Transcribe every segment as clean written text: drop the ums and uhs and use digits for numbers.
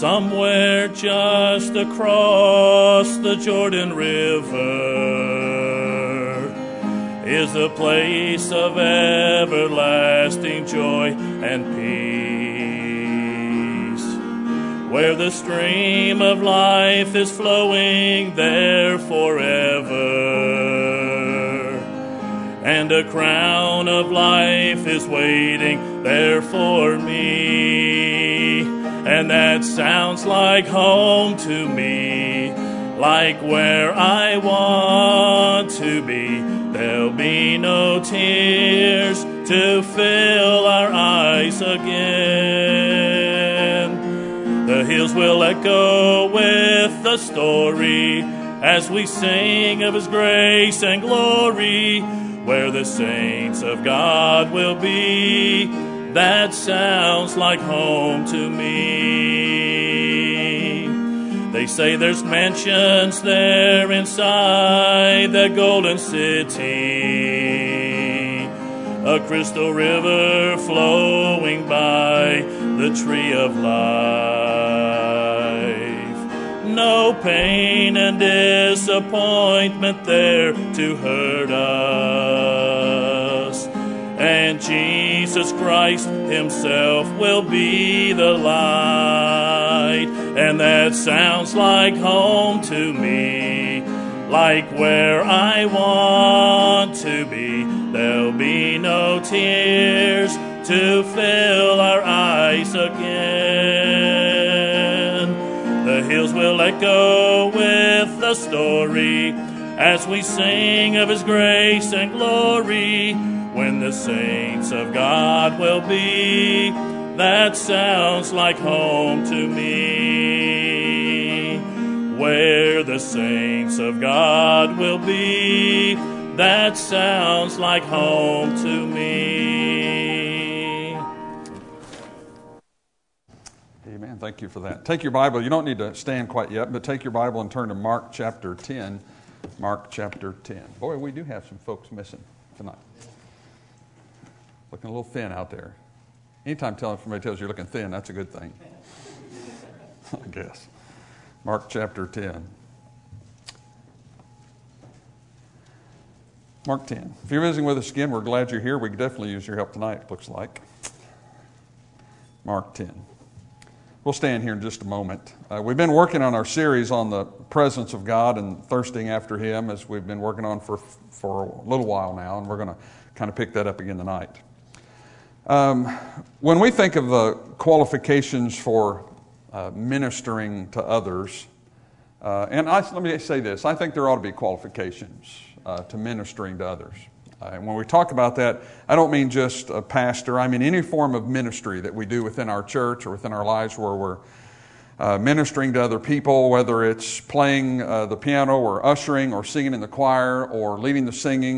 somewhere just across the Jordan River is a place of everlasting joy and peace, where the stream of life is flowing there forever, and a crown of life is waiting there for me. And that sounds like home to me, like where I want to be. There'll be no tears to fill our eyes again. The hills will echo with the story as we sing of His grace and glory, where the saints of God will be. That sounds like home to me. They say there's mansions there inside that golden city, a crystal river flowing by the tree of life. No pain and disappointment there to hurt us, and Jesus Christ Himself will be the light. And that sounds like home to me, like where I want to be. There'll be no tears to fill our eyes again. The hills will echo with the story as we sing of His grace and glory, when the saints of God will be. That sounds like home to me, where the saints of God will be. That sounds like home to me. Amen. Thank you for that. Take your Bible. You don't need to stand quite yet, but take your Bible and turn to Mark chapter 10. Mark chapter 10. Boy, we do have some folks missing tonight. Looking a little thin out there. Anytime somebody tells you you're looking thin, that's a good thing, I guess. Mark chapter 10. Mark 10. If you're visiting with us again, we're glad you're here. We could definitely use your help tonight, it looks like. Mark 10. We'll stand here in just a moment. We've been working on our series on the presence of God and thirsting after Him, as we've been working on for a little while now, and we're going to kind of pick that up again tonight. When we think of the qualifications for ministering to others, let me say this, I think there ought to be qualifications to ministering to others. And when we talk about that, I don't mean just a pastor. I mean any form of ministry that we do within our church or within our lives where we're ministering to other people, whether it's playing the piano or ushering or singing in the choir or leading the singing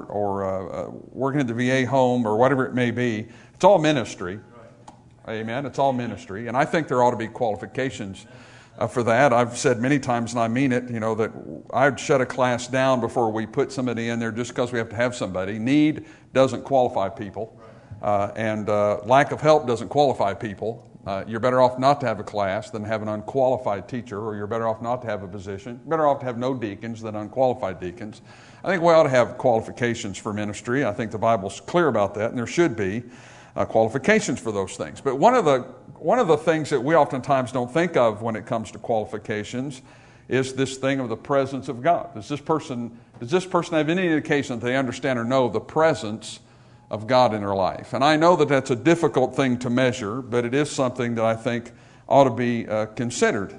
or working at the VA home or whatever it may be. It's all ministry. Amen. It's all ministry. And I think there ought to be qualifications for that. I've said many times, and I mean it, that I'd shut a class down before we put somebody in there just because we have to have somebody. Need doesn't qualify people, and lack of help doesn't qualify people. You're better off not to have a class than have an unqualified teacher, or you're better off not to have a position. You're better off to have no deacons than unqualified deacons. I think we ought to have qualifications for ministry. I think the Bible's clear about that, and there should be qualifications for those things. But one of the things that we oftentimes don't think of when it comes to qualifications is this thing of the presence of God. Does this person have any indication that they understand or know the presence of God in their life? And I know that that's a difficult thing to measure, but it is something that I think ought to be considered.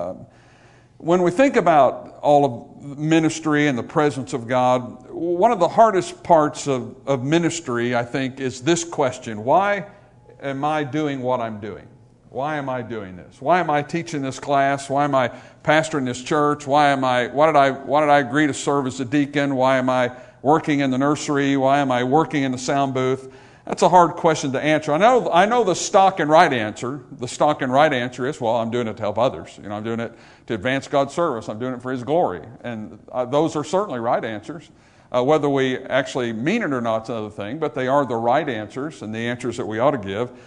When we think about all of ministry and the presence of God, one of the hardest parts of ministry, I think, is this question: why am I doing what I'm doing? Why am I doing this? Why am I teaching this class? Why am I pastoring this church? Why did I agree to serve as a deacon? Why am I working in the nursery? Why am I working in the sound booth? That's a hard question to answer. I know the stock and right answer. The stock and right answer is, well, I'm doing it to help others. I'm doing it to advance God's service. I'm doing it for His glory. And those are certainly right answers. Whether we actually mean it or not is another thing, but they are the right answers and the answers that we ought to give.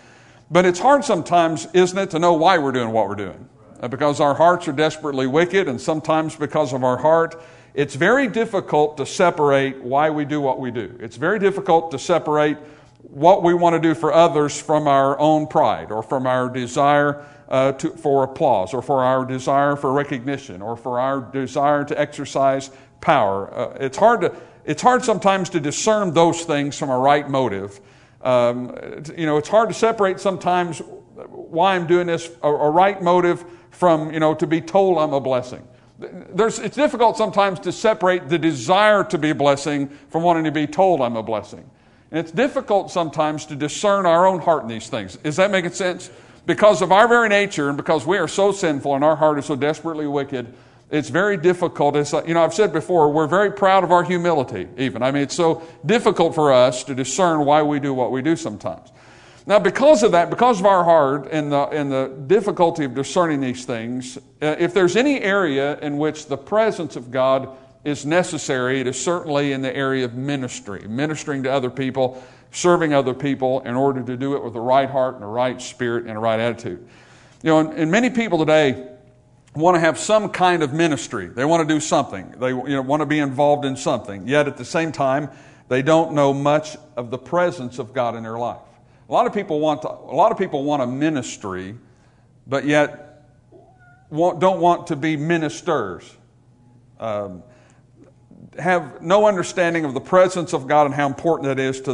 But it's hard sometimes, isn't it, to know why we're doing what we're doing? Because our hearts are desperately wicked, and sometimes because of our heart, it's very difficult to separate why we do what we do. It's very difficult to separate what we want to do for others from our own pride, or from our desire for applause, or for our desire for recognition, or for our desire to exercise power. It's hard sometimes to discern those things from a right motive. It's hard to separate sometimes why I'm doing this, a right motive, from, to be told I'm a blessing. It's difficult sometimes to separate the desire to be a blessing from wanting to be told I'm a blessing. And it's difficult sometimes to discern our own heart in these things. Is that making sense? Because of our very nature, and because we are so sinful and our heart is so desperately wicked, it's very difficult. I've said before, we're very proud of our humility even. It's so difficult for us to discern why we do what we do sometimes. Now, because of that, because of our heart and the difficulty of discerning these things, if there's any area in which the presence of God is necessary, it is certainly in the area of ministering to other people, serving other people in order to do it with the right heart and the right spirit and the right attitude. And many people today want to have some kind of ministry. They want to do something. They want to be involved in something. Yet at the same time, they don't know much of the presence of God in their life. A lot of people want a ministry, but yet don't want to be ministers. Have no understanding of the presence of God and how important that is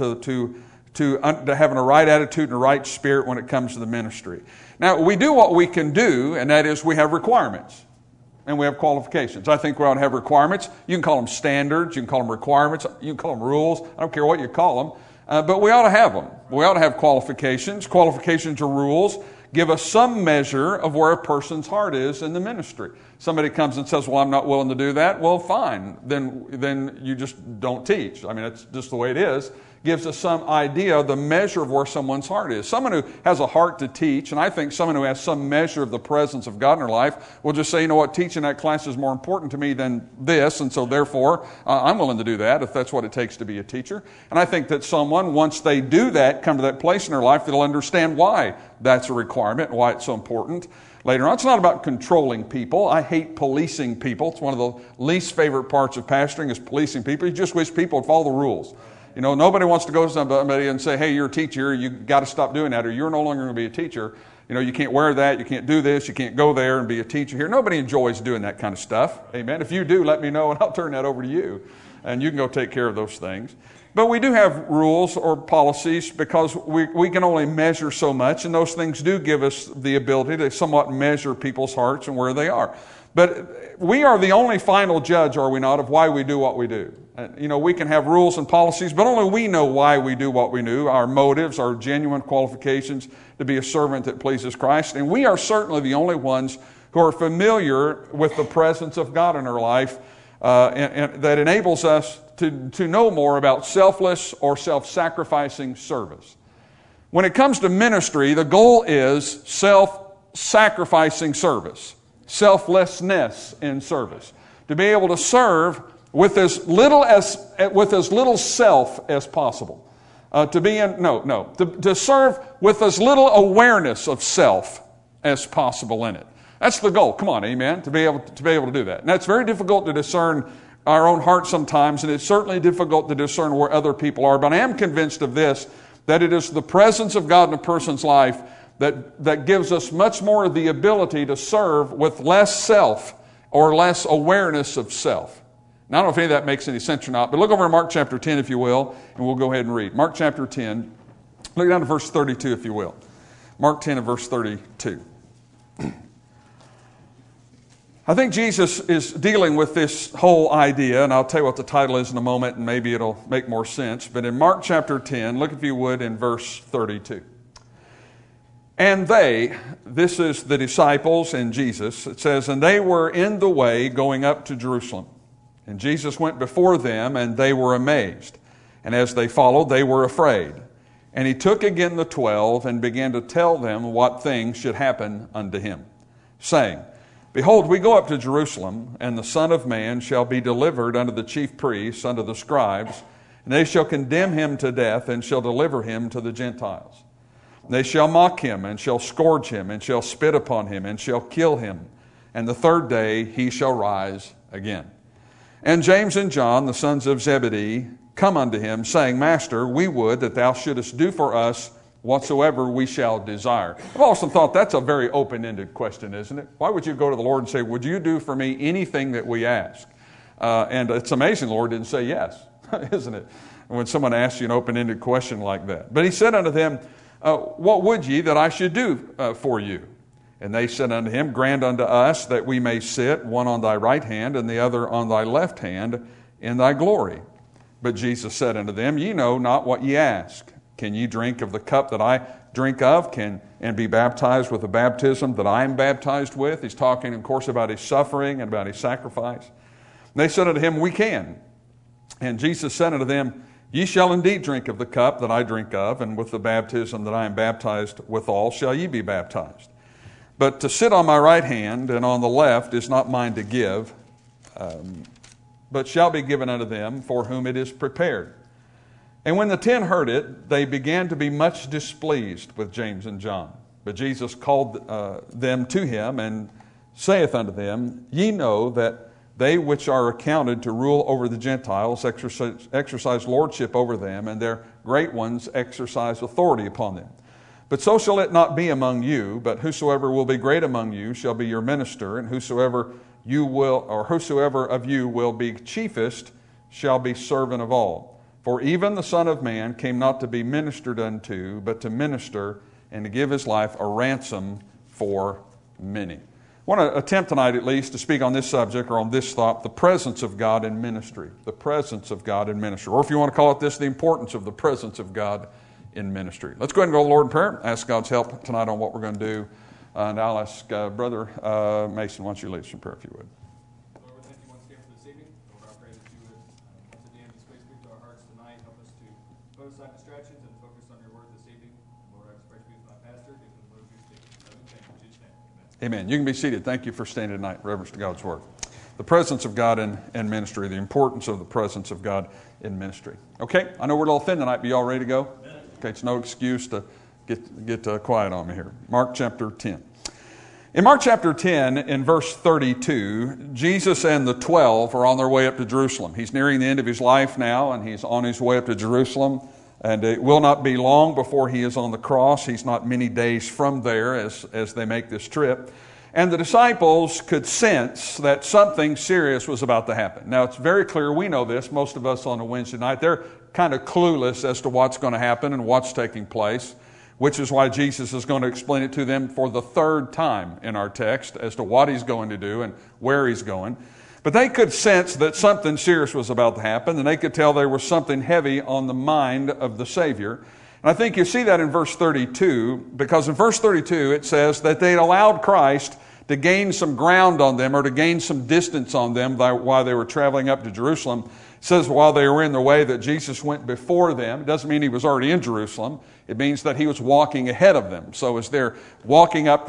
to having a right attitude and a right spirit when it comes to the ministry. Now, we do what we can do, and that is we have requirements and we have qualifications. I think we ought to have requirements. You can call them standards, you can call them requirements, you can call them rules. I don't care what you call them. But we ought to have them. We ought to have qualifications. Qualifications or rules give us some measure of where a person's heart is in the ministry. Somebody comes and says, well, I'm not willing to do that. Well, fine. Then you just don't teach. It's just the way it is. Gives us some idea of the measure of where someone's heart is. Someone who has a heart to teach, and I think someone who has some measure of the presence of God in their life will just say, teaching that class is more important to me than this, and so therefore I'm willing to do that if that's what it takes to be a teacher. And I think that someone, once they do that, come to that place in their life, they'll understand why that's a requirement, why it's so important. Later on, it's not about controlling people. I hate policing people. It's one of the least favorite parts of pastoring is policing people. You just wish people would follow the rules. Nobody wants to go to somebody and say, hey, you're a teacher, you got to stop doing that, or you're no longer going to be a teacher. You can't wear that, you can't do this, you can't go there and be a teacher here. Nobody enjoys doing that kind of stuff. Amen. If you do, let me know and I'll turn that over to you. And you can go take care of those things. But we do have rules or policies because we can only measure so much, and those things do give us the ability to somewhat measure people's hearts and where they are. But we are the only final judge, are we not, of why we do what we do. We can have rules and policies, but only we know why we do what we do, our motives, our genuine qualifications to be a servant that pleases Christ. And we are certainly the only ones who are familiar with the presence of God in our life, and that enables us to know more about selfless or self-sacrificing service. When it comes to ministry, the goal is self-sacrificing service, selflessness in service, to be able to serve with as little self as possible. To serve with as little awareness of self as possible in it. That's the goal. Come on, amen. To be able to do that. And that's very difficult to discern our own heart sometimes, and it's certainly difficult to discern where other people are. But I am convinced of this, that it is the presence of God in a person's life that gives us much more of the ability to serve with less self or less awareness of self. Now, I don't know if any of that makes any sense or not, but look over in Mark chapter 10, if you will, and we'll go ahead and read. Mark chapter 10, look down to verse 32, if you will. Mark 10 and verse 32. I think Jesus is dealing with this whole idea, and I'll tell you what the title is in a moment, and maybe it'll make more sense. But in Mark chapter 10, look if you would in verse 32. And they, this is the disciples and Jesus, it says, and they were in the way going up to Jerusalem. And Jesus went before them, and they were amazed. And as they followed, they were afraid. And he took again the 12, and began to tell them what things should happen unto him, saying, Behold, we go up to Jerusalem, and the Son of Man shall be delivered unto the chief priests, unto the scribes, and they shall condemn him to death, and shall deliver him to the Gentiles. They shall mock him, and shall scourge him, and shall spit upon him, and shall kill him. And the third day he shall rise again. And James and John, the sons of Zebedee, come unto him, saying, Master, we would that thou shouldest do for us whatsoever we shall desire. I've also thought that's a very open-ended question, isn't it? Why would you go to the Lord and say, would you do for me anything that we ask? And it's amazing the Lord didn't say yes, isn't it? When someone asks you an open-ended question like that. But he said unto them, what would ye that I should do for you? And they said unto him, Grant unto us that we may sit, one on thy right hand, and the other on thy left hand, in thy glory. But Jesus said unto them, Ye know not what ye ask. Can ye drink of the cup that I drink of, and be baptized with the baptism that I am baptized with? He's talking, of course, about his suffering and about his sacrifice. And they said unto him, We can. And Jesus said unto them, Ye shall indeed drink of the cup that I drink of, and with the baptism that I am baptized withal shall ye be baptized. But to sit on my right hand and on the left is not mine to give, but shall be given unto them for whom it is prepared. And when the 10 heard it, they began to be much displeased with James and John. But Jesus called them to him, and saith unto them, Ye know that they which are accounted to rule over the Gentiles exercise lordship over them, and their great ones exercise authority upon them. But so shall it not be among you, but whosoever will be great among you shall be your minister, and whosoever of you will be chiefest shall be servant of all. For even the Son of Man came not to be ministered unto, but to minister and to give his life a ransom for many. I want to attempt tonight at least to speak on this subject, or on this thought, the presence of God in ministry. The presence of God in ministry. Or if you want to call it this, the importance of the presence of God in ministry. Let's go ahead and go to the Lord in prayer. Ask God's help tonight on what we're going to do. And I'll ask Brother Mason, why don't you lead us in prayer if you would. Lord, we thank you once again for this evening. Lord, I pray that you would once again just speak to our hearts tonight. Help us to put aside distractions and focus on your word this evening. Lord, I just pray to be with my pastor. Give him the word of your speaking. In Jesus' name. Amen. You can be seated. Thank you for staying tonight. Reverence to God's word. The presence of God in ministry. The importance of the presence of God in ministry. Okay, I know we're a little thin tonight, but you all ready to go? Okay, it's no excuse to get quiet on me here. Mark chapter 10. In Mark chapter 10, in verse 32, Jesus and the 12 are on their way up to Jerusalem. He's nearing the end of his life now, and he's on his way up to Jerusalem. And it will not be long before he is on the cross. He's not many days from there as they make this trip. And the disciples could sense that something serious was about to happen. Now, it's very clear. We know this. Most of us on a Wednesday night, they're kind of clueless as to what's going to happen and what's taking place, which is why Jesus is going to explain it to them for the third time in our text as to what he's going to do and where he's going. But they could sense that something serious was about to happen, and they could tell there was something heavy on the mind of the Savior. And I think you see that in verse 32, because in verse 32 it says that they'd allowed Christ to gain some ground on them, or to gain some distance on them while they were traveling up to Jerusalem. It says while they were in the way that Jesus went before them. It doesn't mean he was already in Jerusalem. It means that he was walking ahead of them. So as they're walking up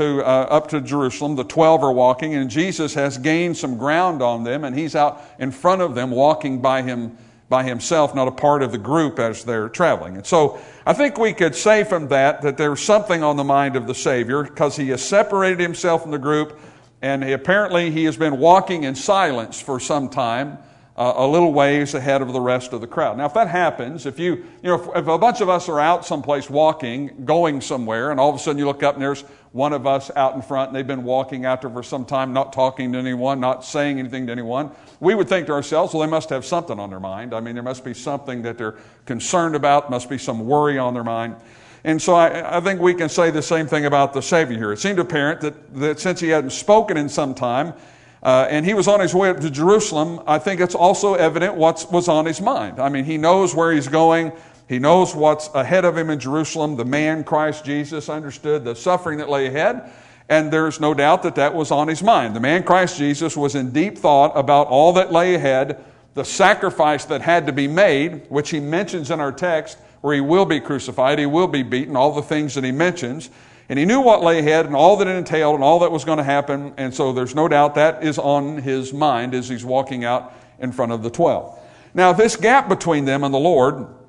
to Jerusalem, the 12 are walking, and Jesus has gained some ground on them, and he's out in front of them walking by himself, not a part of the group as they're traveling. And so I think we could say from that there's something on the mind of the Savior, because he has separated himself from the group, and apparently he has been walking in silence for some time, a little ways ahead of the rest of the crowd. Now, if that happens, if a bunch of us are out someplace walking, going somewhere, and all of a sudden you look up and there's one of us out in front, and they've been walking out there for some time, not talking to anyone, not saying anything to anyone, we would think to ourselves, well, they must have something on their mind. I mean, there must be something that they're concerned about, must be some worry on their mind. And so I think we can say the same thing about the Savior here. It seemed apparent that since he hadn't spoken in some time, and he was on his way up to Jerusalem, I think it's also evident what was on his mind. I mean, he knows where he's going. He knows what's ahead of him in Jerusalem. The man, Christ Jesus, understood the suffering that lay ahead, and there's no doubt that was on his mind. The man, Christ Jesus, was in deep thought about all that lay ahead, the sacrifice that had to be made, which he mentions in our text, where he will be crucified, he will be beaten, all the things that he mentions. And he knew what lay ahead and all that it entailed and all that was going to happen. And so there's no doubt that is on his mind as he's walking out in front of the 12. Now, this gap between them and the Lord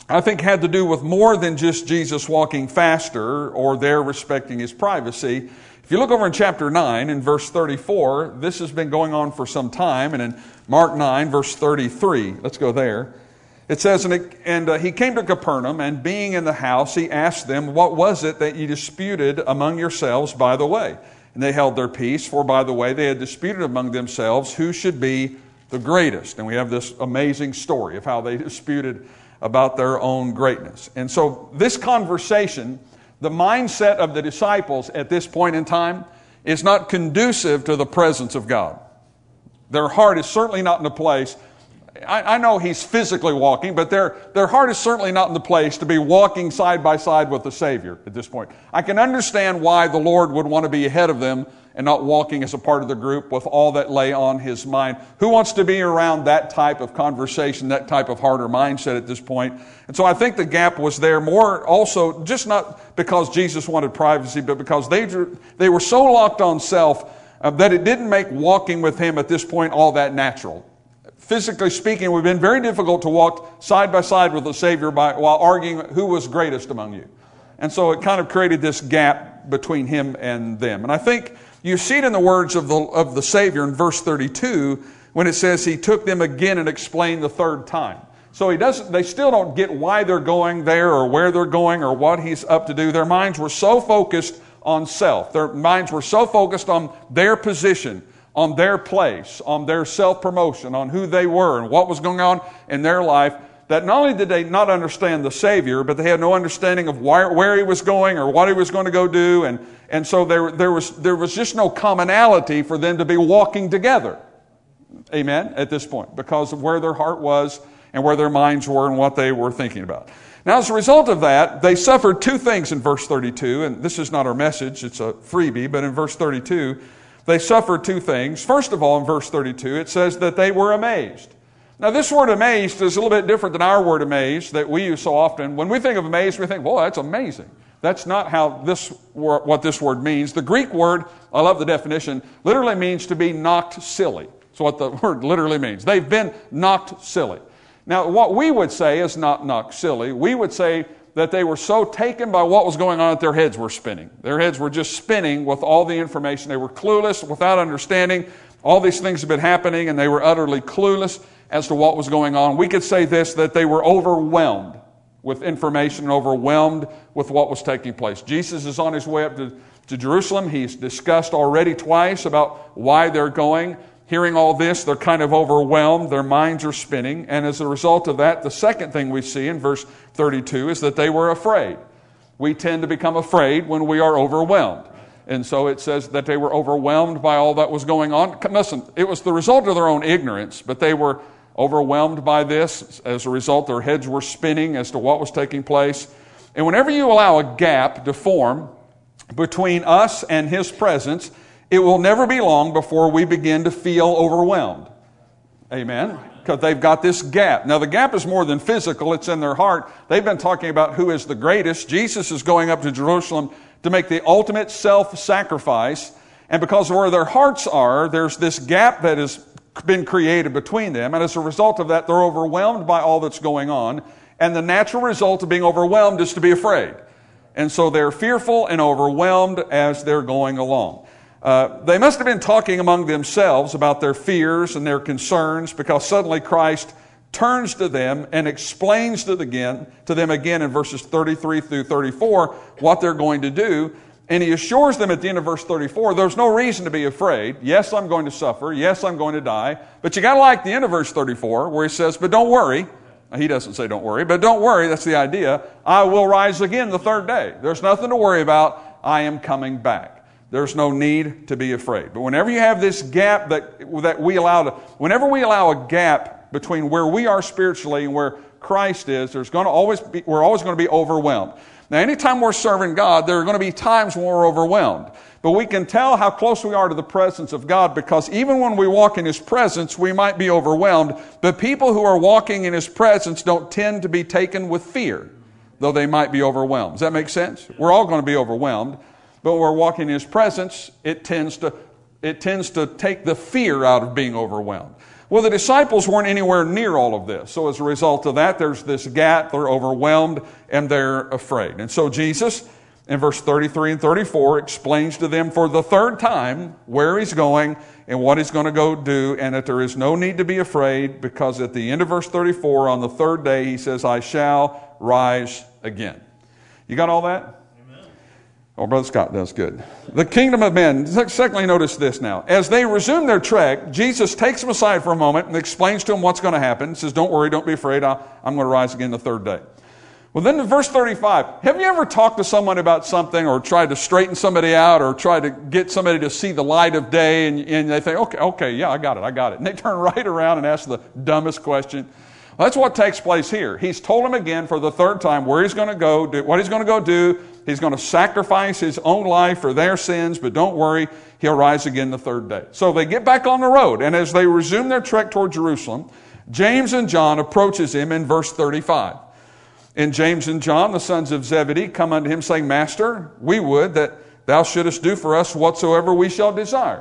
I think had to do with more than just Jesus walking faster or their respecting his privacy. If you look over in chapter 9 in verse 34, this has been going on for some time. And in Mark 9, verse 33, let's go there. It says, and he came to Capernaum, and being in the house, he asked them, what was it that ye disputed among yourselves by the way? And they held their peace, for by the way they had disputed among themselves who should be the greatest. And we have this amazing story of how they disputed about their own greatness. And so this conversation, the mindset of the disciples at this point in time, is not conducive to the presence of God. Their heart is certainly not in a place. I know he's physically walking, but their heart is certainly not in the place to be walking side by side with the Savior at this point. I can understand why the Lord would want to be ahead of them and not walking as a part of the group with all that lay on his mind. Who wants to be around that type of conversation, that type of heart or mindset at this point? And so I think the gap was there more also, just not because Jesus wanted privacy, but because they were so locked on self that it didn't make walking with him at this point all that natural. Physically speaking, it would have been very difficult to walk side by side with the Savior while arguing who was greatest among you. And so it kind of created this gap between him and them. And I think you see it in the words of the Savior in verse 32 when it says he took them again and explained the third time. So they still don't get why they're going there or where they're going or what he's up to do. Their minds were so focused on self. Their minds were so focused on their position, on their place, on their self-promotion, on who they were and what was going on in their life, that not only did they not understand the Savior, but they had no understanding of where he was going or what he was going to go do. And so there was just no commonality for them to be walking together. Amen, at this point, because of where their heart was and where their minds were and what they were thinking about. Now, as a result of that, they suffered two things in verse 32, and this is not our message, it's a freebie, but in verse 32, they suffered two things. First of all, in verse 32, it says that they were amazed. Now, this word amazed is a little bit different than our word amazed that we use so often. When we think of amazed, we think, boy, that's amazing. That's not what this word means. The Greek word, I love the definition, literally means to be knocked silly. That's what the word literally means. They've been knocked silly. Now, what we would say is not knocked silly. We would say that they were so taken by what was going on that their heads were spinning. Their heads were just spinning with all the information. They were clueless, without understanding. All these things had been happening, and they were utterly clueless as to what was going on. We could say this, that they were overwhelmed with information, overwhelmed with what was taking place. Jesus is on his way up to Jerusalem. He's discussed already twice about why they're going. Hearing all this, they're kind of overwhelmed. Their minds are spinning. And as a result of that, the second thing we see in verse 32 is that they were afraid. We tend to become afraid when we are overwhelmed. And so it says that they were overwhelmed by all that was going on. Listen, it was the result of their own ignorance, but they were overwhelmed by this. As a result, their heads were spinning as to what was taking place. And whenever you allow a gap to form between us and his presence, it will never be long before we begin to feel overwhelmed. Amen? Because they've got this gap. Now, the gap is more than physical. It's in their heart. They've been talking about who is the greatest. Jesus is going up to Jerusalem to make the ultimate self-sacrifice. And because of where their hearts are, there's this gap that has been created between them. And as a result of that, they're overwhelmed by all that's going on. And the natural result of being overwhelmed is to be afraid. And so they're fearful and overwhelmed as they're going along. They must have been talking among themselves about their fears and their concerns, because suddenly Christ turns to them and explains to them again in verses 33 through 34 what they're going to do. And he assures them at the end of verse 34, there's no reason to be afraid. Yes, I'm going to suffer. Yes, I'm going to die. But you got to like the end of verse 34 where he says, but don't worry. He doesn't say don't worry, but don't worry. That's the idea. I will rise again the third day. There's nothing to worry about. I am coming back. There's no need to be afraid. But whenever you have this gap whenever we allow a gap between where we are spiritually and where Christ is, we're always going to be overwhelmed. Now, anytime we're serving God, there are going to be times when we're overwhelmed. But we can tell how close we are to the presence of God, because even when we walk in his presence, we might be overwhelmed. But people who are walking in his presence don't tend to be taken with fear, though they might be overwhelmed. Does that make sense? We're all going to be overwhelmed. But when we're walking in his presence, it tends to take the fear out of being overwhelmed. Well, the disciples weren't anywhere near all of this. So as a result of that, there's this gap. They're overwhelmed and they're afraid. And so Jesus, in verse 33 and 34, explains to them for the third time where he's going and what he's going to go do, and that there is no need to be afraid, because at the end of verse 34, on the third day, he says, I shall rise again. You got all that? Oh, Brother Scott does good. The kingdom of men. Secondly, notice this now. As they resume their trek, Jesus takes them aside for a moment and explains to them what's going to happen. He says, don't worry, don't be afraid. I'm going to rise again the third day. Well, then in verse 35, have you ever talked to someone about something, or tried to straighten somebody out, or tried to get somebody to see the light of day, and they think, okay, yeah, I got it. And they turn right around and ask the dumbest question. Well, that's what takes place here. He's told them again for the third time where he's going to go, what he's going to go do. He's going to sacrifice his own life for their sins, but don't worry, he'll rise again the third day. So they get back on the road, and as they resume their trek toward Jerusalem, James and John approaches him in verse 35. And James and John, the sons of Zebedee, come unto him, saying, Master, we would that thou shouldest do for us whatsoever we shall desire.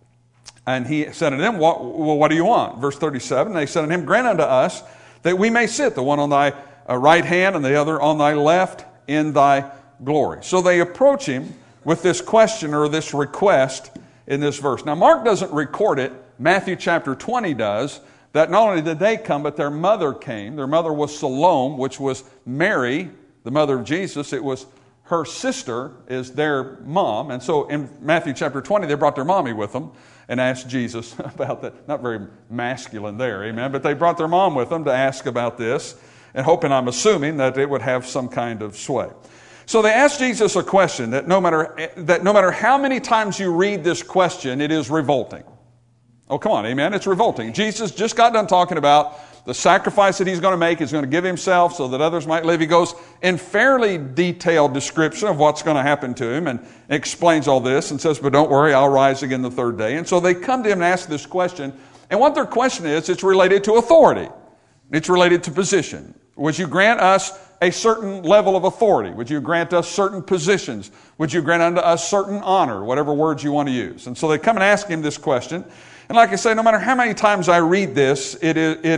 And he said to them, what do you want? Verse 37, they said unto him, grant unto us that we may sit, the one on thy right hand and the other on thy left, in thy glory. So they approach him with this question or this request in this verse. Now, Mark doesn't record it. Matthew chapter 20 does. That not only did they come, but their mother came. Their mother was Salome, which was Mary, the mother of Jesus. It was her sister is their mom. And so in Matthew chapter 20, they brought their mommy with them and asked Jesus about that. Not very masculine there, amen. But they brought their mom with them to ask about this, and hoping, I'm assuming, that it would have some kind of sway. So they asked Jesus a question that no matter how many times you read this question, it is revolting. Oh, come on, amen. It's revolting. Jesus just got done talking about the sacrifice that he's going to make. He's going to give himself so that others might live. He goes in fairly detailed description of what's going to happen to him and explains all this and says, but don't worry, I'll rise again the third day. And so they come to him and ask this question. And what their question is, it's related to authority. It's related to position. Would you grant us a certain level of authority? Would you grant us certain positions? Would you grant unto us certain honor? Whatever words you want to use. And so they come and ask him this question. And like I say, no matter how many times I read this, it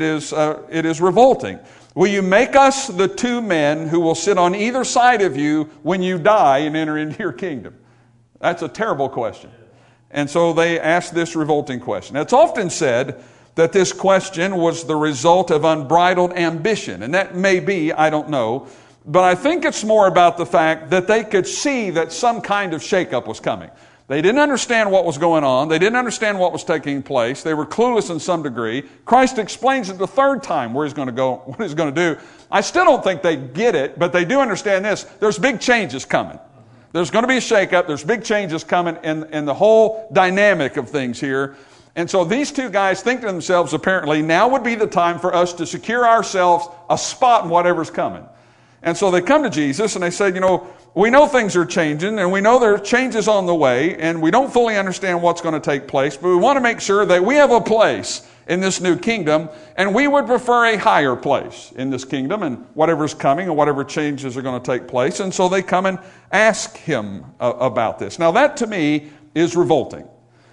is revolting. Will you make us the two men who will sit on either side of you when you die and enter into your kingdom? That's a terrible question. And so they ask this revolting question. It's often said that this question was the result of unbridled ambition. And that may be, I don't know. But I think it's more about the fact that they could see that some kind of shakeup was coming. They didn't understand what was going on. They didn't understand what was taking place. They were clueless in some degree. Christ explains it the third time where he's going to go, what he's going to do. I still don't think they get it, but they do understand this. There's big changes coming. There's going to be a shakeup. There's big changes coming in the whole dynamic of things here. And so these two guys think to themselves, apparently, now would be the time for us to secure ourselves a spot in whatever's coming. And so they come to Jesus and they said, we know things are changing and we know there are changes on the way and we don't fully understand what's going to take place, but we want to make sure that we have a place in this new kingdom, and we would prefer a higher place in this kingdom and whatever's coming and whatever changes are going to take place. And so they come and ask him about this. Now that to me is revolting.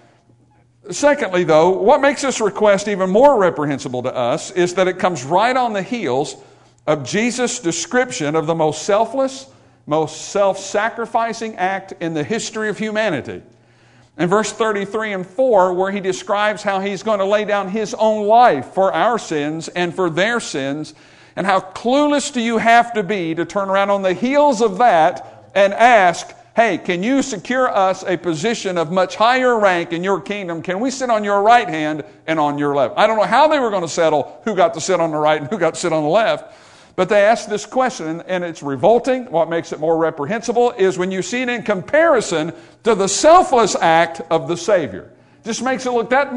Secondly, though, what makes this request even more reprehensible to us is that it comes right on the heels of Jesus' description of the most selfless, most self-sacrificing act in the history of humanity. In verse 33 and 4, where he describes how he's going to lay down his own life for our sins and for their sins, and how clueless do you have to be to turn around on the heels of that and ask, hey, can you secure us a position of much higher rank in your kingdom? Can we sit on your right hand and on your left? I don't know how they were going to settle who got to sit on the right and who got to sit on the left. But they asked this question, and it's revolting. What makes it more reprehensible is when you see it in comparison to the selfless act of the Savior. Just makes it look that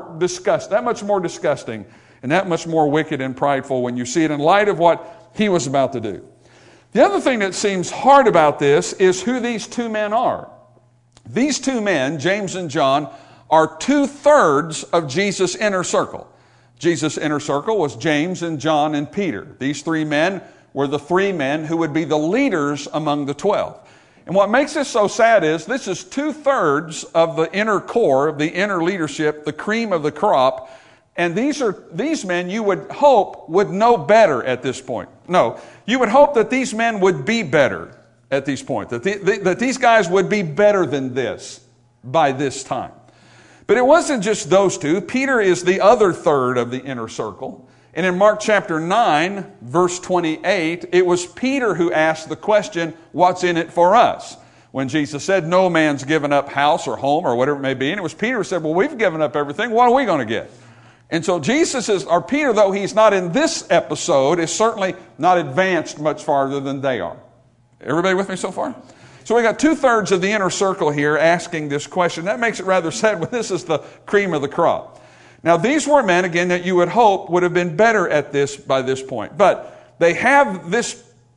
much more disgusting, and that much more wicked and prideful when you see it in light of what he was about to do. The other thing that seems hard about this is who these two men are. These two men, James and John, are 2/3 of Jesus' inner circle. Jesus' inner circle was James and John and Peter. These three men were the three men who would be the leaders among the 12. And what makes this so sad is this is 2/3 of the inner core, of the inner leadership, the cream of the crop, And these men you would hope would know better at this point. No, you would hope that these men would be better at this point, that these guys would be better than this by this time. But it wasn't just those two. Peter is the other third of the inner circle. And in Mark chapter 9, verse 28, it was Peter who asked the question, what's in it for us? When Jesus said, no man's given up house or home or whatever it may be. And it was Peter who said, well, we've given up everything. What are we going to get? And so Peter, though he's not in this episode, is certainly not advanced much farther than they are. Everybody with me so far? So we got 2/3 of the inner circle here asking this question. That makes it rather sad when this is the cream of the crop. Now these were men, again, that you would hope would have been better at this by this point. But they have this,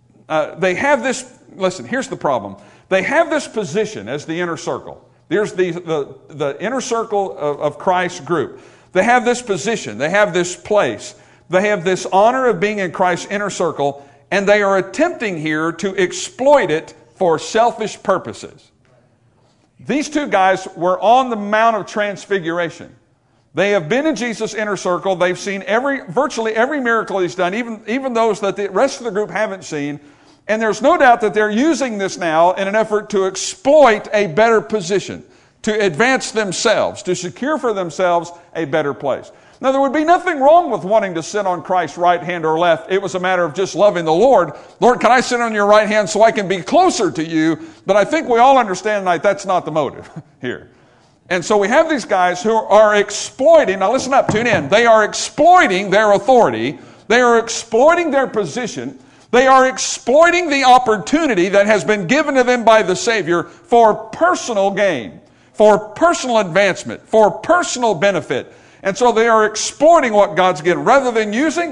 listen, here's the problem. They have this position as the inner circle. There's the inner circle of Christ's group. They have this position. They have this place. They have this honor of being in Christ's inner circle, and they are attempting here to exploit it for selfish purposes. These two guys were on the Mount of Transfiguration. They have been in Jesus' inner circle. They've seen virtually every miracle he's done, even those that the rest of the group haven't seen. And there's no doubt that they're using this now in an effort to exploit a better position, to advance themselves, to secure for themselves a better place. Now, there would be nothing wrong with wanting to sit on Christ's right hand or left. It was a matter of just loving the Lord. Lord, can I sit on your right hand so I can be closer to you? But I think we all understand tonight that's not the motive here. And so we have these guys who are exploiting, now listen up, tune in. They are exploiting their authority. They are exploiting their position. They are exploiting the opportunity that has been given to them by the Savior for personal gain, for personal advancement, for personal benefit. And so they are exploiting what God's given. Rather than using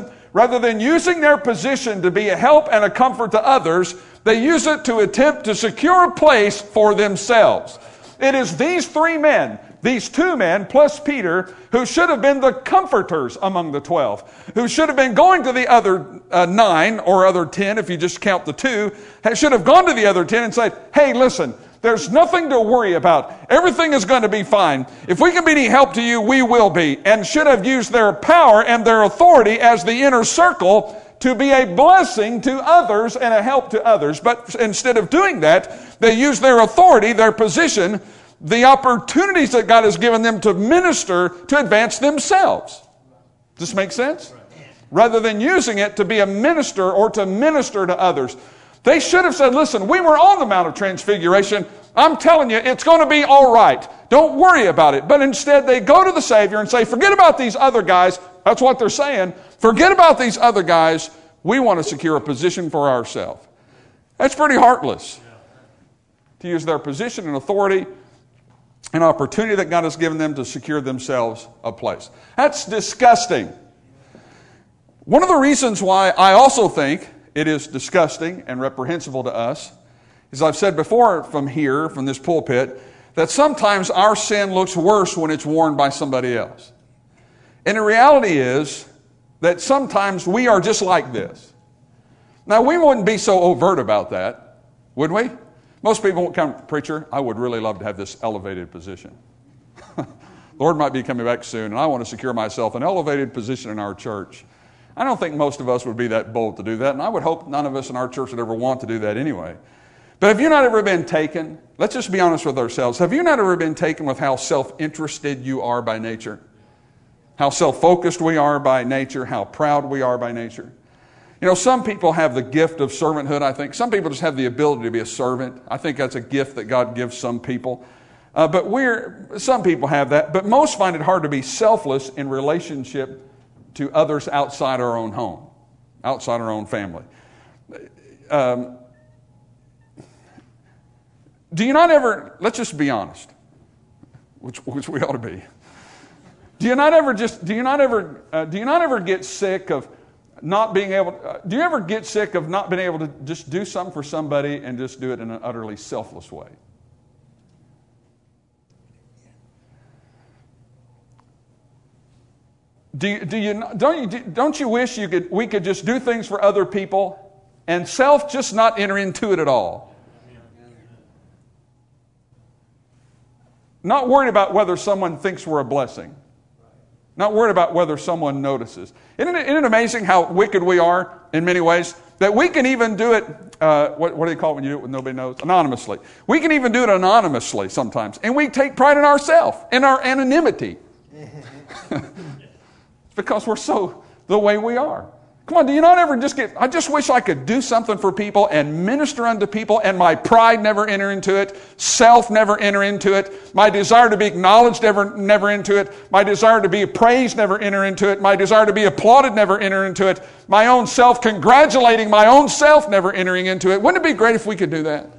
their position to be a help and a comfort to others, they use it to attempt to secure a place for themselves. It is these three men, these two men plus Peter, who should have been the comforters among the 12, who should have been going to the other 9 or other 10, if you just count the 2, should have gone to the other 10 and said, hey, listen, there's nothing to worry about. Everything is going to be fine. If we can be any help to you, we will be. And should have used their power and their authority as the inner circle to be a blessing to others and a help to others. But instead of doing that, they use their authority, their position, the opportunities that God has given them to minister to advance themselves. Does this make sense? Rather than using it to be a minister or to minister to others. They should have said, listen, we were on the Mount of Transfiguration. I'm telling you, it's going to be all right. Don't worry about it. But instead, they go to the Savior and say, forget about these other guys. That's what they're saying. Forget about these other guys. We want to secure a position for ourselves. That's pretty heartless. To use their position and authority, an opportunity that God has given them to secure themselves a place. That's disgusting. One of the reasons why I also think it is disgusting and reprehensible to us, as I've said before from this pulpit, that sometimes our sin looks worse when it's worn by somebody else. And the reality is that sometimes we are just like this. Now, we wouldn't be so overt about that, would we? Most people won't come, preacher, I would really love to have this elevated position. Lord might be coming back soon, and I want to secure myself an elevated position in our church. I don't think most of us would be that bold to do that, and I would hope none of us in our church would ever want to do that anyway. But have you not ever been taken? Let's just be honest with ourselves. Have you not ever been taken with how self-interested you are by nature? How self-focused we are by nature? How proud we are by nature? You know, some people have the gift of servanthood, I think. Some people just have the ability to be a servant. I think that's a gift that God gives some people. Some people have that, but most find it hard to be selfless in relationship to others outside our own home, outside our own family. Do you not ever, let's just be honest, which we ought to be. Do you not ever get sick of not being able, do you ever get sick of not being able to just do something for somebody and just do it in an utterly selfless way? Don't you wish we could just do things for other people and self just not enter into it at all? Not worried about whether someone thinks we're a blessing. Not worried about whether someone notices. Isn't it amazing how wicked we are in many ways? That we can even do it, what do they call it when you do it when nobody knows? Anonymously. We can even do it anonymously sometimes. And we take pride in ourselves, in our anonymity. It's because we're so the way we are. Come on, do you not ever I just wish I could do something for people and minister unto people and my pride never enter into it, self never enter into it, my desire to be acknowledged never into it, my desire to be praised never enter into it, my desire to be applauded never enter into it, my own self congratulating my own self never entering into it. Wouldn't it be great if we could do that?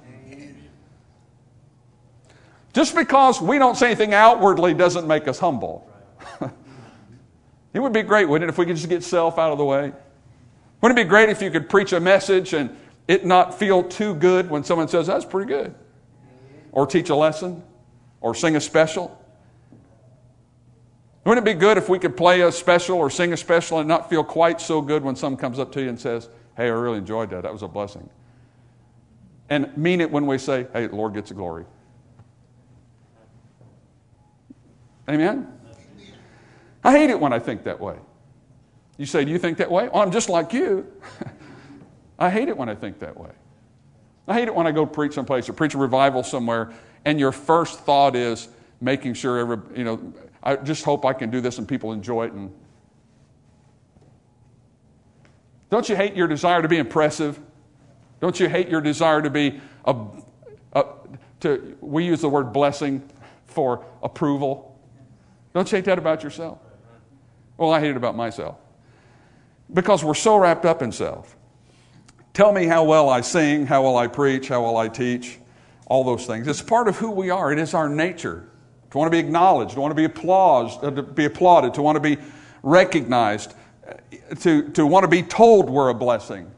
Just because we don't say anything outwardly doesn't make us humble. It would be great, wouldn't it, if we could just get self out of the way? Wouldn't it be great if you could preach a message and it not feel too good when someone says, that's pretty good? Or teach a lesson? Or sing a special? Wouldn't it be good if we could play a special or sing a special and not feel quite so good when someone comes up to you and says, hey, I really enjoyed that. That was a blessing. And mean it when we say, hey, the Lord gets the glory. Amen? I hate it when I think that way. You say, do you think that way? Oh, I'm just like you. I hate it when I think that way. I hate it when I go preach someplace or preach a revival somewhere and your first thought is making sure I just hope I can do this and people enjoy it. And don't you hate your desire to be impressive? Don't you hate your desire to be we use the word blessing for approval? Don't you hate that about yourself? Well, I hate it about myself. Because we're so wrapped up in self. Tell me how well I sing, how well I preach, how well I teach, all those things. It's part of who we are. It is our nature to want to be acknowledged, to want to be applauded, to want to be recognized, to want to be told we're a blessing.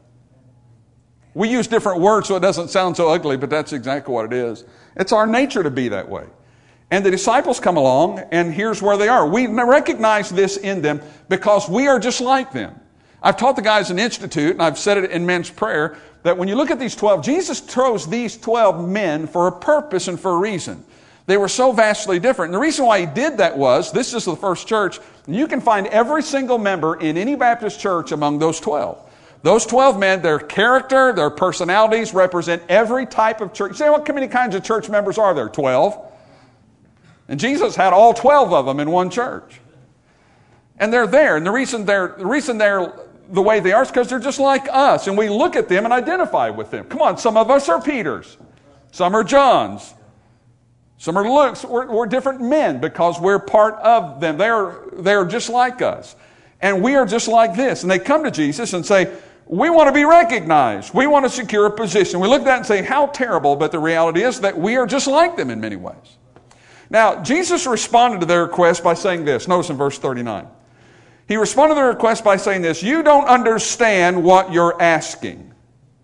We use different words so it doesn't sound so ugly, but that's exactly what it is. It's our nature to be that way. And the disciples come along, and here's where they are. We recognize this in them because we are just like them. I've taught the guys in Institute, and I've said it in men's prayer, that when you look at these 12, Jesus chose these 12 men for a purpose and for a reason. They were so vastly different. And the reason why he did that was, this is the first church, and you can find every single member in any Baptist church among those 12. Those 12 men, their character, their personalities represent every type of church. You say, how many kinds of church members are there? 12. And Jesus had all 12 of them in one church. And they're there. And the reason they're the way they are is because they're just like us. And we look at them and identify with them. Come on, some of us are Peters. Some are Johns. Some are Luke's. We're different men because we're part of them. They're just like us. And we are just like this. And they come to Jesus and say, we want to be recognized. We want to secure a position. We look at that and say, how terrible. But the reality is that we are just like them in many ways. Now, Jesus responded to their request by saying this. Notice in verse 39. He responded to their request by saying this, you don't understand what you're asking.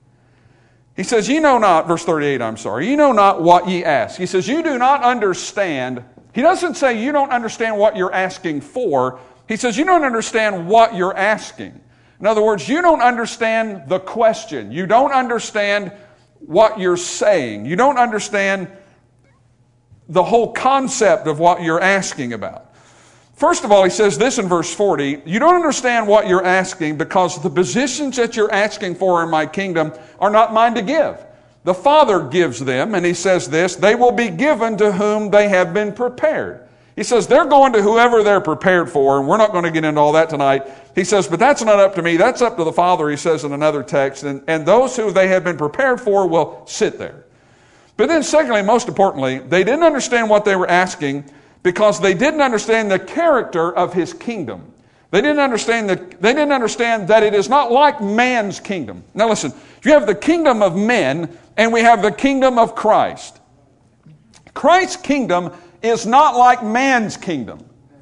He says, you know not, verse 38, I'm sorry, you know not what ye ask. He says, you do not understand. He doesn't say you don't understand what you're asking for. He says, you don't understand what you're asking. In other words, you don't understand the question. You don't understand what you're saying. You don't understand the whole concept of what you're asking about. First of all, he says this in verse 40, you don't understand what you're asking because the positions that you're asking for in my kingdom are not mine to give. The Father gives them, and he says this, they will be given to whom they have been prepared. He says they're going to whoever they're prepared for, and we're not going to get into all that tonight. He says, but that's not up to me, that's up to the Father, he says in another text, and those who they have been prepared for will sit there. But then secondly, most importantly, they didn't understand what they were asking because they didn't understand the character of his kingdom. They didn't understand that it is not like man's kingdom. Now listen, you have the kingdom of men and we have the kingdom of Christ. Christ's kingdom is not like man's kingdom.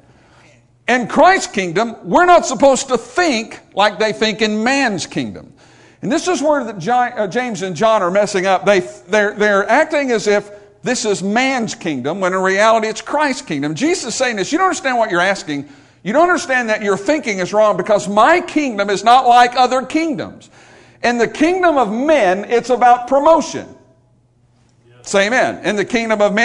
In Christ's kingdom, we're not supposed to think like they think in man's kingdom. And this is where James and John are messing up. They're acting as if this is man's kingdom, when in reality it's Christ's kingdom. Jesus is saying this, you don't understand what you're asking. You don't understand that your thinking is wrong because my kingdom is not like other kingdoms. In the kingdom of men, it's about promotion. Say amen. In the kingdom of men,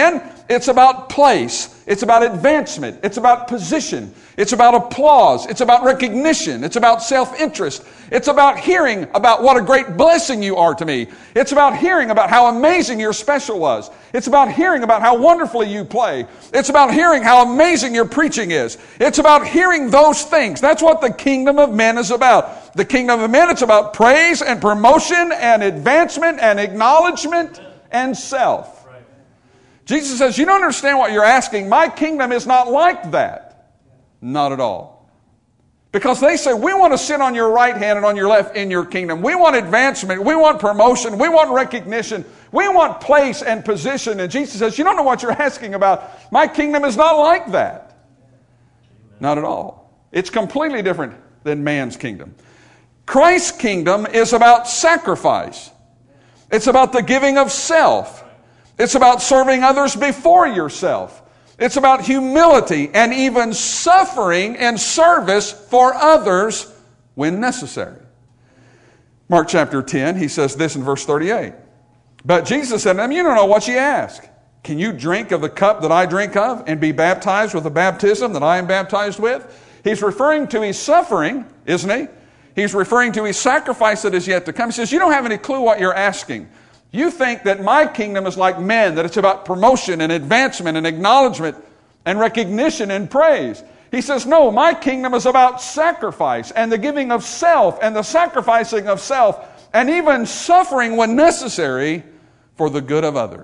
It's about place. It's about advancement. It's about position. It's about applause. It's about recognition. It's about self-interest. It's about hearing about what a great blessing you are to me. It's about hearing about how amazing your special was. It's about hearing about how wonderfully you play. It's about hearing how amazing your preaching is. It's about hearing those things. That's what the kingdom of men is about. The kingdom of men, it's about praise and promotion and advancement and acknowledgement and self. Jesus says, you don't understand what you're asking. My kingdom is not like that. Not at all. Because they say, we want to sit on your right hand and on your left in your kingdom. We want advancement. We want promotion. We want recognition. We want place and position. And Jesus says, you don't know what you're asking about. My kingdom is not like that. Not at all. It's completely different than man's kingdom. Christ's kingdom is about sacrifice. It's about the giving of self. It's about serving others before yourself. It's about humility and even suffering in service for others when necessary. Mark chapter 10, he says this in verse 38. But Jesus said to them, you don't know what you ask. Can you drink of the cup that I drink of and be baptized with the baptism that I am baptized with? He's referring to his suffering, isn't he? He's referring to his sacrifice that is yet to come. He says, you don't have any clue what you're asking. You think that my kingdom is like men, that it's about promotion and advancement and acknowledgement and recognition and praise. He says, no, my kingdom is about sacrifice and the giving of self and the sacrificing of self and even suffering when necessary for the good of others.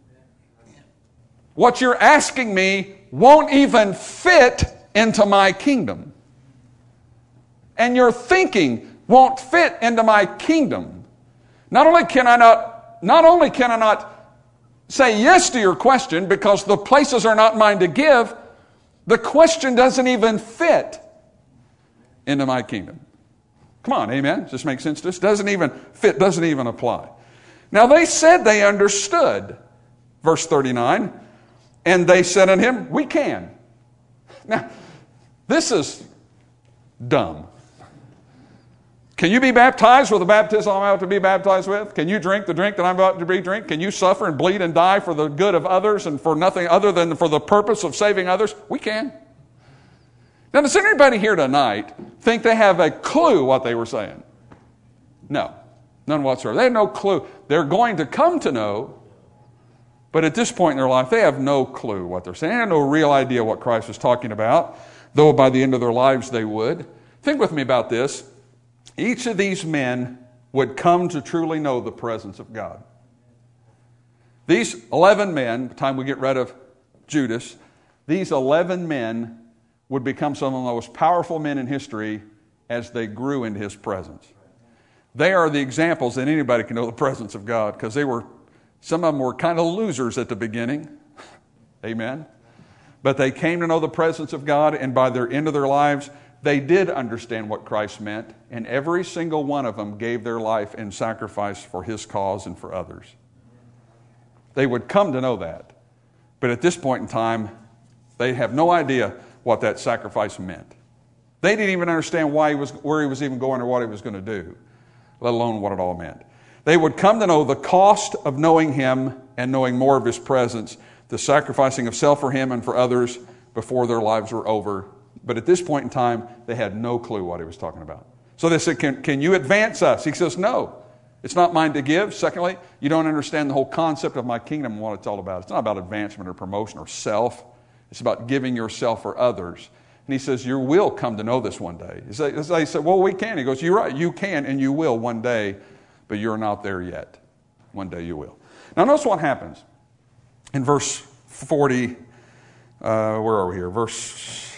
What you're asking me won't even fit into my kingdom. And your thinking won't fit into my kingdom. Not only can I not say yes to your question because the places are not mine to give, the question doesn't even fit into my kingdom. Come on, amen? Does this make sense to us? Doesn't even fit, doesn't even apply. Now they said they understood. Verse 39, and they said unto him, we can. Now, this is dumb. Can you be baptized with the baptism I'm about to be baptized with? Can you drink the drink that I'm about to be drink? Can you suffer and bleed and die for the good of others and for nothing other than for the purpose of saving others? We can. Now, does anybody here tonight think they have a clue what they were saying? No. None whatsoever. They have no clue. They're going to come to know, but at this point in their life, they have no clue what they're saying. They have no real idea what Christ was talking about, though by the end of their lives they would. Think with me about this. Each of these men would come to truly know the presence of God. These 11 men, by the time we get rid of Judas, these 11 men would become some of the most powerful men in history as they grew into his presence. They are the examples that anybody can know the presence of God, because some of them were kind of losers at the beginning. Amen. But they came to know the presence of God, and by their end of their lives, they did understand what Christ meant, and every single one of them gave their life in sacrifice for his cause and for others. They would come to know that. But at this point in time, they have no idea what that sacrifice meant. They didn't even understand where he was even going or what he was going to do, let alone what it all meant. They would come to know the cost of knowing him and knowing more of his presence, the sacrificing of self for him and for others before their lives were over. But at this point in time, they had no clue what he was talking about. So they said, can you advance us? He says, no, it's not mine to give. Secondly, you don't understand the whole concept of my kingdom and what it's all about. It's not about advancement or promotion or self. It's about giving yourself for others. And he says, you will come to know this one day. They said, well, we can. He goes, you're right, you can and you will one day, but you're not there yet. One day you will. Now notice what happens in verse 40. Where are we here? Verse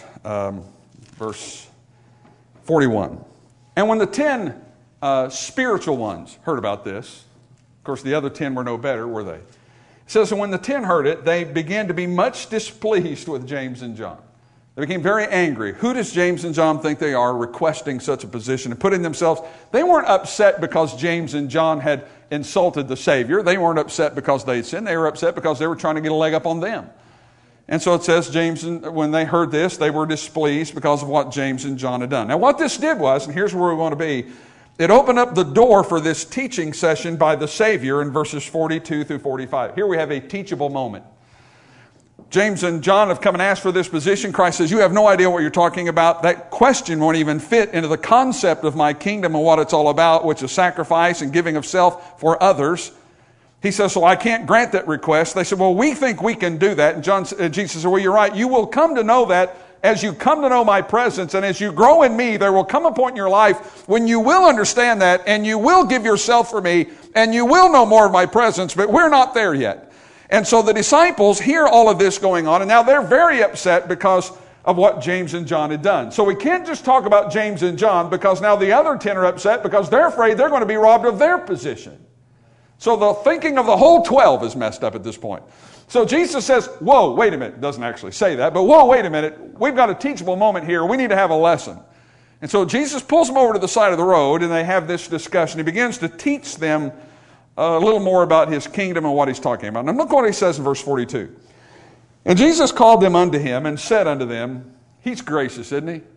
41. And when the 10 spiritual ones heard about this, of course the other 10 were no better, were they? It says, and when the 10 heard it, they began to be much displeased with James and John. They became very angry. Who does James and John think they are, requesting such a position and putting themselves... They weren't upset because James and John had insulted the Savior. They weren't upset because they had sinned. They were upset because they were trying to get a leg up on them. And so it says, when they heard this, they were displeased because of what James and John had done. Now what this did was, and here's where we want to be, it opened up the door for this teaching session by the Savior in verses 42 through 45. Here we have a teachable moment. James and John have come and asked for this position. Christ says, you have no idea what you're talking about. That question won't even fit into the concept of my kingdom and what it's all about, which is sacrifice and giving of self for others. He says, so I can't grant that request. They said, well, we think we can do that. And Jesus said, well, you're right. You will come to know that as you come to know my presence, and as you grow in me, there will come a point in your life when you will understand that, and you will give yourself for me, and you will know more of my presence, but we're not there yet. And so the disciples hear all of this going on, and now they're very upset because of what James and John had done. So we can't just talk about James and John, because now the other 10 are upset because they're afraid they're going to be robbed of their position. So the thinking of the whole 12 is messed up at this point. So Jesus says, whoa, wait a minute. It doesn't actually say that, but whoa, wait a minute. We've got a teachable moment here. We need to have a lesson. And so Jesus pulls them over to the side of the road, and they have this discussion. He begins to teach them a little more about his kingdom and what he's talking about. And look what he says in verse 42. And Jesus called them unto him and said unto them, he's gracious, isn't he?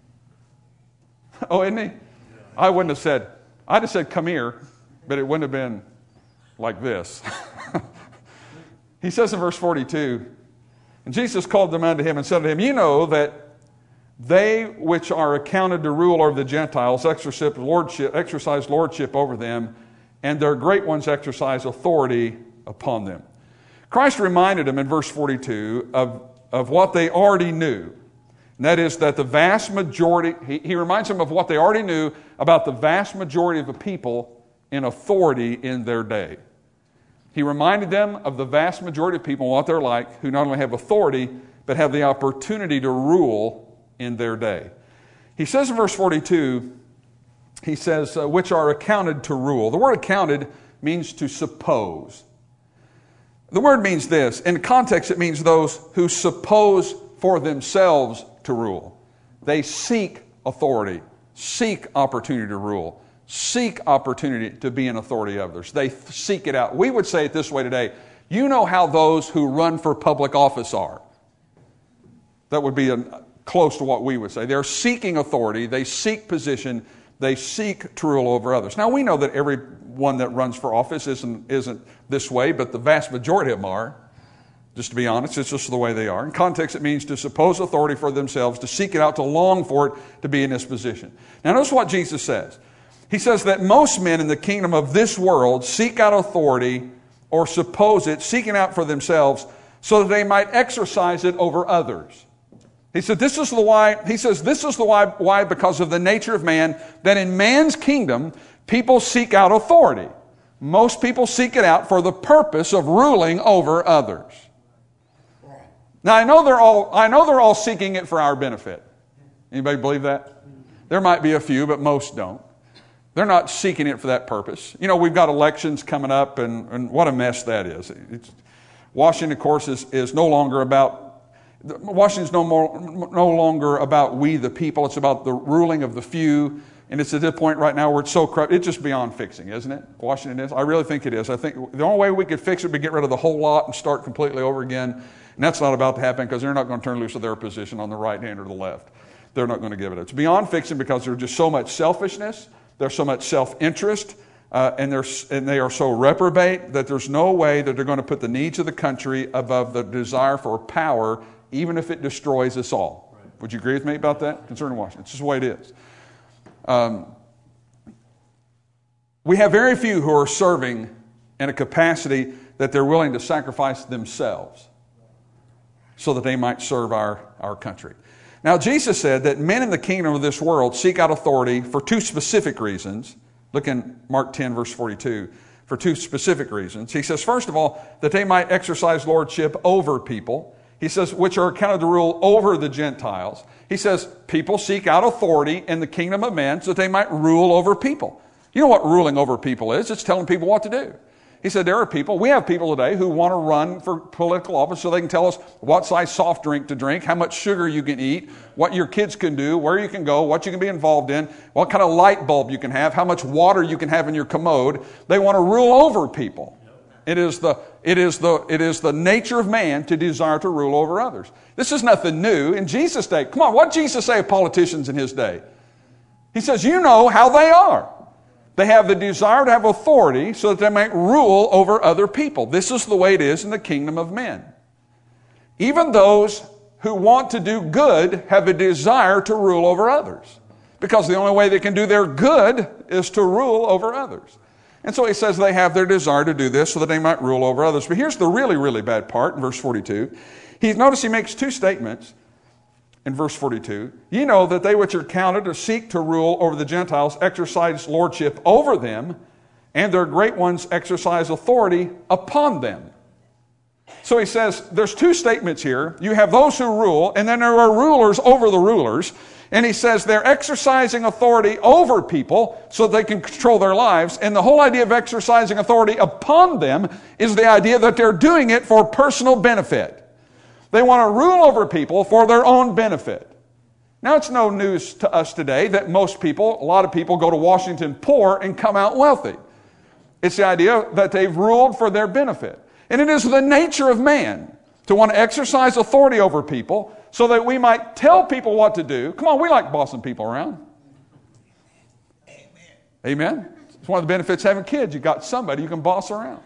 Oh, isn't he? I wouldn't have said, I'd have said, come here, but it wouldn't have been like this. He says in verse 42, and Jesus called them unto him and said unto him, you know that they which are accounted to rule over the Gentiles exercise lordship over them, and their great ones exercise authority upon them. Christ reminded them in verse 42 of what they already knew. And that is that the vast majority, he reminds them of what they already knew about the vast majority of the people in authority in their day. He reminded them of the vast majority of people, what they're like, who not only have authority, but have the opportunity to rule in their day. He says in verse 42, he says, which are accounted to rule. The word accounted means to suppose. The word means this. In context, it means those who suppose for themselves to rule. They seek authority, seek opportunity to rule, seek opportunity to be in authority of others. They seek it out. We would say it this way today. You know how those who run for public office are. That would be close to what we would say. They're seeking authority. They seek position. They seek to rule over others. Now, we know that everyone that runs for office isn't this way, but the vast majority of them are. Just to be honest, it's just the way they are. In context, it means to suppose authority for themselves, to seek it out, to long for it, to be in this position. Now, notice what Jesus says. He says that most men in the kingdom of this world seek out authority or suppose it, seeking out for themselves, so that they might exercise it over others. He said, this is the why, because of the nature of man, that in man's kingdom, people seek out authority. Most people seek it out for the purpose of ruling over others. Now, I know they're all seeking it for our benefit. Anybody believe that? There might be a few, but most don't. They're not seeking it for that purpose. You know, we've got elections coming up, and what a mess that is. Washington, of course, is no longer about Washington's no longer about we the people. It's about the ruling of the few. And it's at the point right now where it's so corrupt. It's just beyond fixing, isn't it? Washington is. I really think it is. I think the only way we could fix it would be get rid of the whole lot and start completely over again. And that's not about to happen because they're not going to turn loose of their position on the right hand or the left. They're not going to give it. It's beyond fixing because there's just so much selfishness. There's so much self-interest. And they are so reprobate that there's no way that they're going to put the needs of the country above the desire for power, even if it destroys us all. Right. Would you agree with me about that concerning Washington? It's just the way it is. We have very few who are serving in a capacity that they're willing to sacrifice themselves so that they might serve our country. Now, Jesus said that men in the kingdom of this world seek out authority for two specific reasons. Look in Mark 10, verse 42. For two specific reasons. He says, first of all, that they might exercise lordship over people. He says, which are accounted to rule over the Gentiles. He says, people seek out authority in the kingdom of men so that they might rule over people. You know what ruling over people is? It's telling people what to do. He said, we have people today who want to run for political office so they can tell us what size soft drink to drink, how much sugar you can eat, what your kids can do, where you can go, what you can be involved in, what kind of light bulb you can have, how much water you can have in your commode. They want to rule over people. It is the nature of man to desire to rule over others. This is nothing new. In Jesus' day, come on, what did Jesus say of politicians in his day? He says, you know how they are. They have the desire to have authority so that they might rule over other people. This is the way it is in the kingdom of men. Even those who want to do good have a desire to rule over others, because the only way they can do their good is to rule over others. And so he says they have their desire to do this so that they might rule over others. But here's the really, really bad part in verse 42. Notice he makes two statements in verse 42. Ye know that they which are counted to seek to rule over the Gentiles exercise lordship over them, and their great ones exercise authority upon them. So he says there's two statements here. You have those who rule, and then there are rulers over the rulers. And he says they're exercising authority over people so they can control their lives. And the whole idea of exercising authority upon them is the idea that they're doing it for personal benefit. They want to rule over people for their own benefit. Now, it's no news to us today that a lot of people go to Washington poor and come out wealthy. It's the idea that they've ruled for their benefit. And it is the nature of man to want to exercise authority over people so that we might tell people what to do. Come on, we like bossing people around. Amen? It's one of the benefits of having kids. You got somebody you can boss around.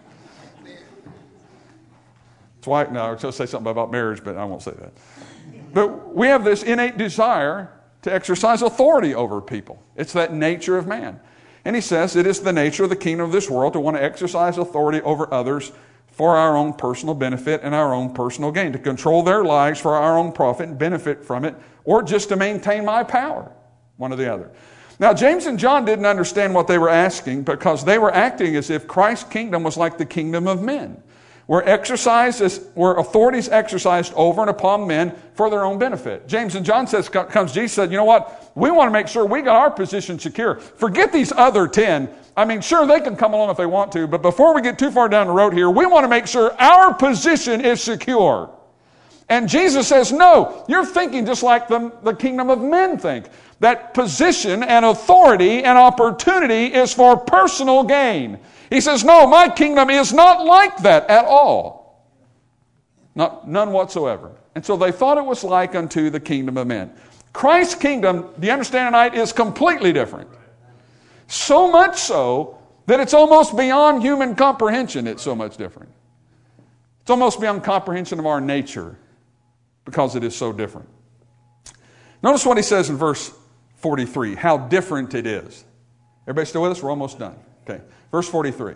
That's why, no, I was going to say something about marriage, but I won't say that. But we have this innate desire to exercise authority over people. It's that nature of man. And he says it is the nature of the kingdom of this world to want to exercise authority over others for our own personal benefit and our own personal gain, to control their lives for our own profit and benefit from it, or just to maintain my power, one or the other. Now, James and John didn't understand what they were asking because they were acting as if Christ's kingdom was like the kingdom of men, where authority is exercised over and upon men for their own benefit. James and John comes Jesus said, you know what? We want to make sure we got our position secure. Forget these other 10. I mean, sure, they can come along if they want to, but before we get too far down the road here, we want to make sure our position is secure. And Jesus says, no, you're thinking just like the kingdom of men think. That position and authority and opportunity is for personal gain. He says, no, my kingdom is not like that at all. None whatsoever. And so they thought it was like unto the kingdom of men. Christ's kingdom, do you understand tonight, is completely different. So much so that it's almost beyond human comprehension. It's so much different. It's almost beyond comprehension of our nature because it is so different. Notice what he says in verse 43, how different it is. Everybody still with us? We're almost done. Okay, verse 43.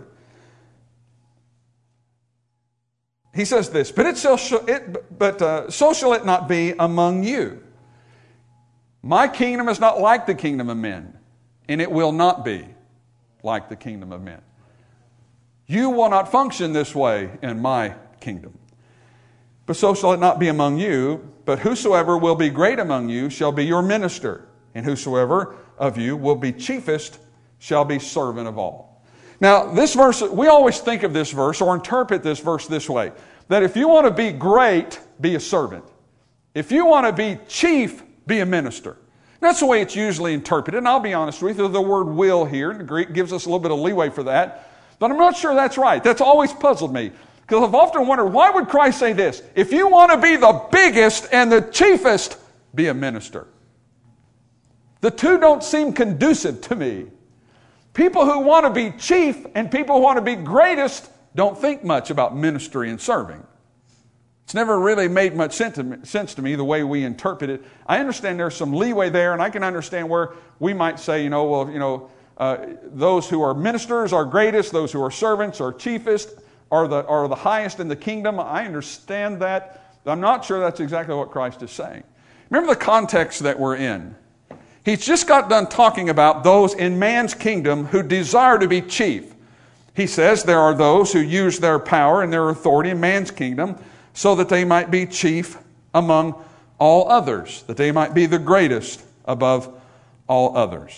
He says this, so shall it not be among you. My kingdom is not like the kingdom of men, and it will not be like the kingdom of men. You will not function this way in my kingdom. But so shall it not be among you, but whosoever will be great among you shall be your minister, and whosoever of you will be chiefest shall be servant of all. Now, this verse, we always think of this verse or interpret this verse this way, that if you want to be great, be a servant. If you want to be chief, be a minister. That's the way it's usually interpreted, and I'll be honest with you, the word will here in the Greek gives us a little bit of leeway for that, but I'm not sure that's right. That's always puzzled me, because I've often wondered, why would Christ say this? If you want to be the biggest and the chiefest, be a minister. The two don't seem conducive to me. People who want to be chief and people who want to be greatest don't think much about ministry and serving. It's never really made much sense to me the way we interpret it. I understand there's some leeway there, and I can understand where we might say, those who are ministers are greatest, those who are servants are chiefest, are the highest in the kingdom. I understand that. I'm not sure that's exactly what Christ is saying. Remember the context that we're in. He's just got done talking about those in man's kingdom who desire to be chief. He says there are those who use their power and their authority in man's kingdom so that they might be chief among all others, that they might be the greatest above all others.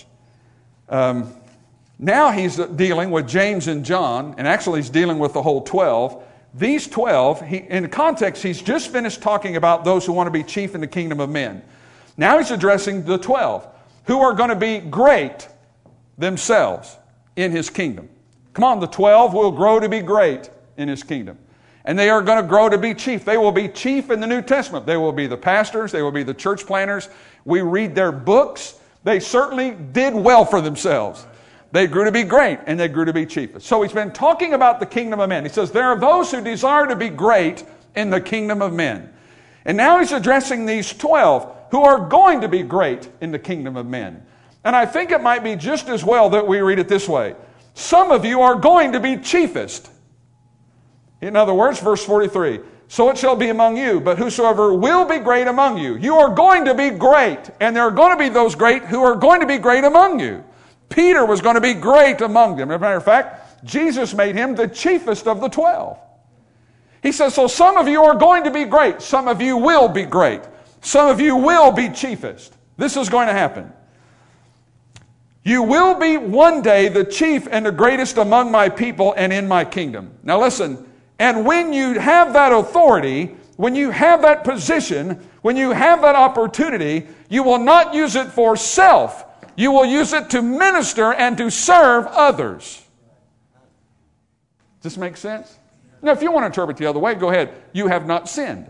Now he's dealing with James and John, and actually he's dealing with the whole 12. These 12, in context, he's just finished talking about those who want to be chief in the kingdom of men. Now he's addressing the 12, who are going to be great themselves in his kingdom. Come on, the 12 will grow to be great in his kingdom. And they are going to grow to be chief. They will be chief in the New Testament. They will be the pastors. They will be the church planners. We read their books. They certainly did well for themselves. They grew to be great, and they grew to be chiefest. So he's been talking about the kingdom of men. He says, there are those who desire to be great in the kingdom of men. And now he's addressing these 12 who are going to be great in the kingdom of men. And I think it might be just as well that we read it this way. Some of you are going to be chiefest. In other words, verse 43, so it shall be among you, but whosoever will be great among you. You are going to be great, and there are going to be those great who are going to be great among you. Peter was going to be great among them. As a matter of fact, Jesus made him the chiefest of the 12. He says, so some of you are going to be great. Some of you will be great. Some of you will be chiefest. This is going to happen. You will be one day the chief and the greatest among my people and in my kingdom. Now listen, and when you have that authority, when you have that position, when you have that opportunity, you will not use it for self. You will use it to minister and to serve others. Does this make sense? Now, if you want to interpret the other way, go ahead. You have not sinned.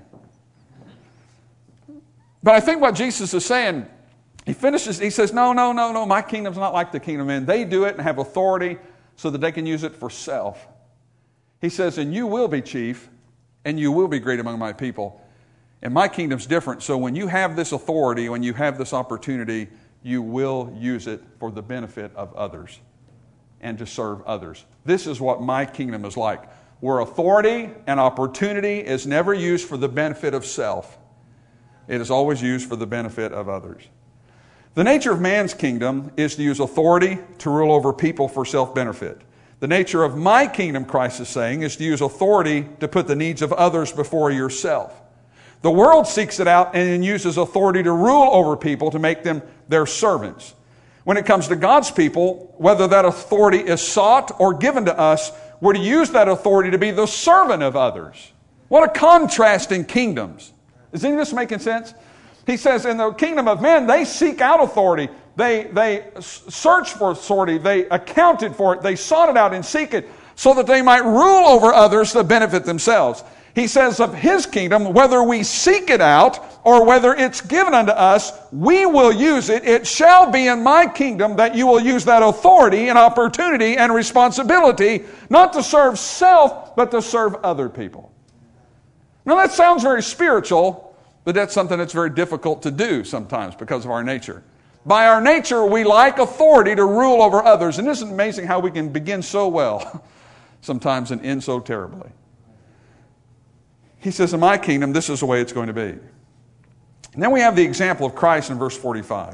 But I think what Jesus is saying, he says, no, my kingdom's not like the kingdom of men. They do it and have authority so that they can use it for self. He says, and you will be chief, and you will be great among my people. And my kingdom's different, so when you have this authority, when you have this opportunity, you will use it for the benefit of others and to serve others. This is what my kingdom is like, where authority and opportunity is never used for the benefit of self. It is always used for the benefit of others. The nature of man's kingdom is to use authority to rule over people for self-benefit. The nature of my kingdom, Christ is saying, is to use authority to put the needs of others before yourself. The world seeks it out and uses authority to rule over people to make them their servants. When it comes to God's people, whether that authority is sought or given to us, we're to use that authority to be the servant of others. What a contrast in kingdoms. Is any of this making sense? He says in the kingdom of men, they seek out authority. They search for authority. They accounted for it. They sought it out and seek it so that they might rule over others to benefit themselves. He says of his kingdom, whether we seek it out or whether it's given unto us, we will use it. It shall be in my kingdom that you will use that authority and opportunity and responsibility, not to serve self, but to serve other people. Now that sounds very spiritual, but that's something that's very difficult to do sometimes because of our nature. By our nature, we like authority to rule over others. And isn't it amazing how we can begin so well sometimes and end so terribly? He says, in my kingdom, this is the way it's going to be. And then we have the example of Christ in verse 45.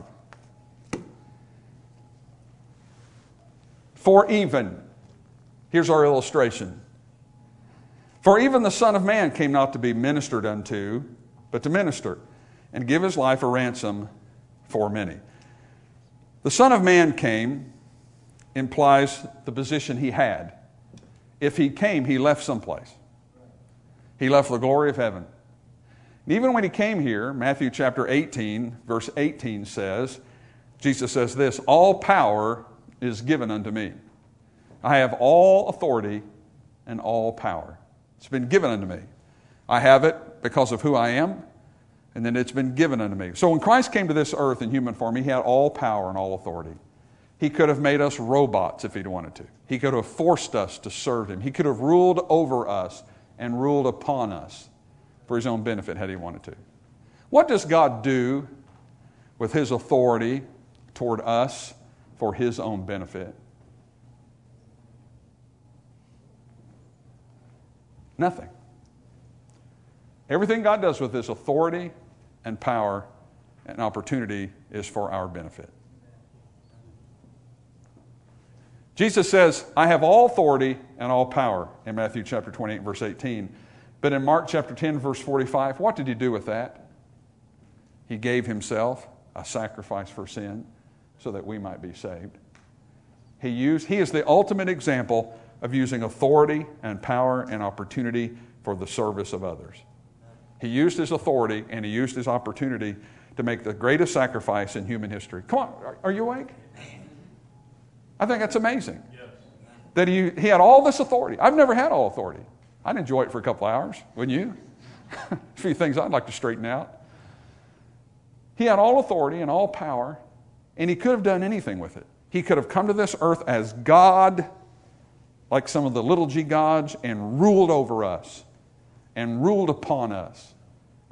For even, here's our illustration. For even the Son of Man came not to be ministered unto, but to minister, and give his life a ransom for many. The Son of Man came implies the position he had. If he came, he left someplace. He left the glory of heaven. And even when he came here, Matthew chapter 18, verse 18 says, Jesus says this, all power is given unto me. I have all authority and all power. It's been given unto me. I have it because of who I am, and then it's been given unto me. So when Christ came to this earth in human form, he had all power and all authority. He could have made us robots if he'd wanted to. He could have forced us to serve him. He could have ruled over us and ruled upon us for his own benefit had he wanted to. What does God do with his authority toward us for his own benefit? Nothing. Everything God does with his authority and power and opportunity is for our benefit. Jesus says, I have all authority and all power in Matthew chapter 28, verse 18. But in Mark chapter 10, verse 45, what did he do with that? He gave himself a sacrifice for sin so that we might be saved. He is the ultimate example of using authority and power and opportunity for the service of others. He used his authority and he used his opportunity to make the greatest sacrifice in human history. Come on, are you awake? I think that's amazing. Yes. That he had all this authority. I've never had all authority. I'd enjoy it for a couple hours, wouldn't you? A few things I'd like to straighten out. He had all authority and all power, and he could have done anything with it. He could have come to this earth as God, like some of the little g gods, and ruled over us and ruled upon us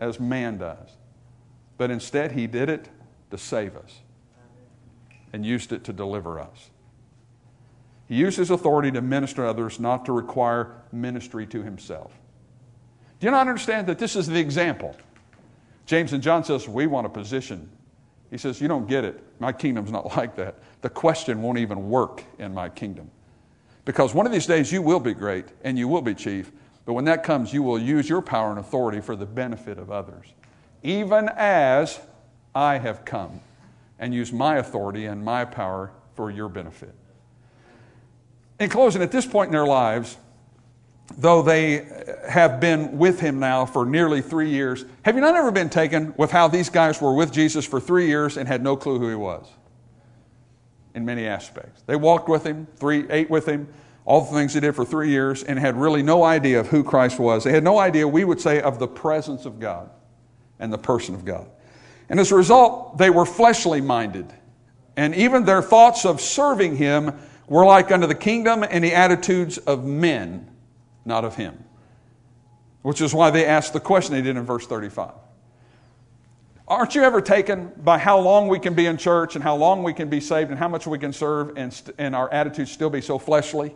as man does. But instead, he did it to save us and used it to deliver us. He used his authority to minister to others, not to require ministry to himself. Do you not understand that this is the example? James and John says, we want a position. He says, you don't get it. My kingdom's not like that. The question won't even work in my kingdom. Because one of these days you will be great and you will be chief. But when that comes, you will use your power and authority for the benefit of others. Even as I have come and used my authority and my power for your benefit. In closing, at this point in their lives, though they have been with him now for nearly 3 years, have you not ever been taken with how these guys were with Jesus for 3 years and had no clue who he was? In many aspects. They walked with him, ate with him, all the things he did for 3 years, and had really no idea of who Christ was. They had no idea, we would say, of the presence of God and the person of God. And as a result, they were fleshly minded. And even their thoughts of serving him were like unto the kingdom and the attitudes of men, not of him. Which is why they asked the question they did in verse 35. Aren't you ever taken by how long we can be in church and how long we can be saved and how much we can serve and our attitudes still be so fleshly?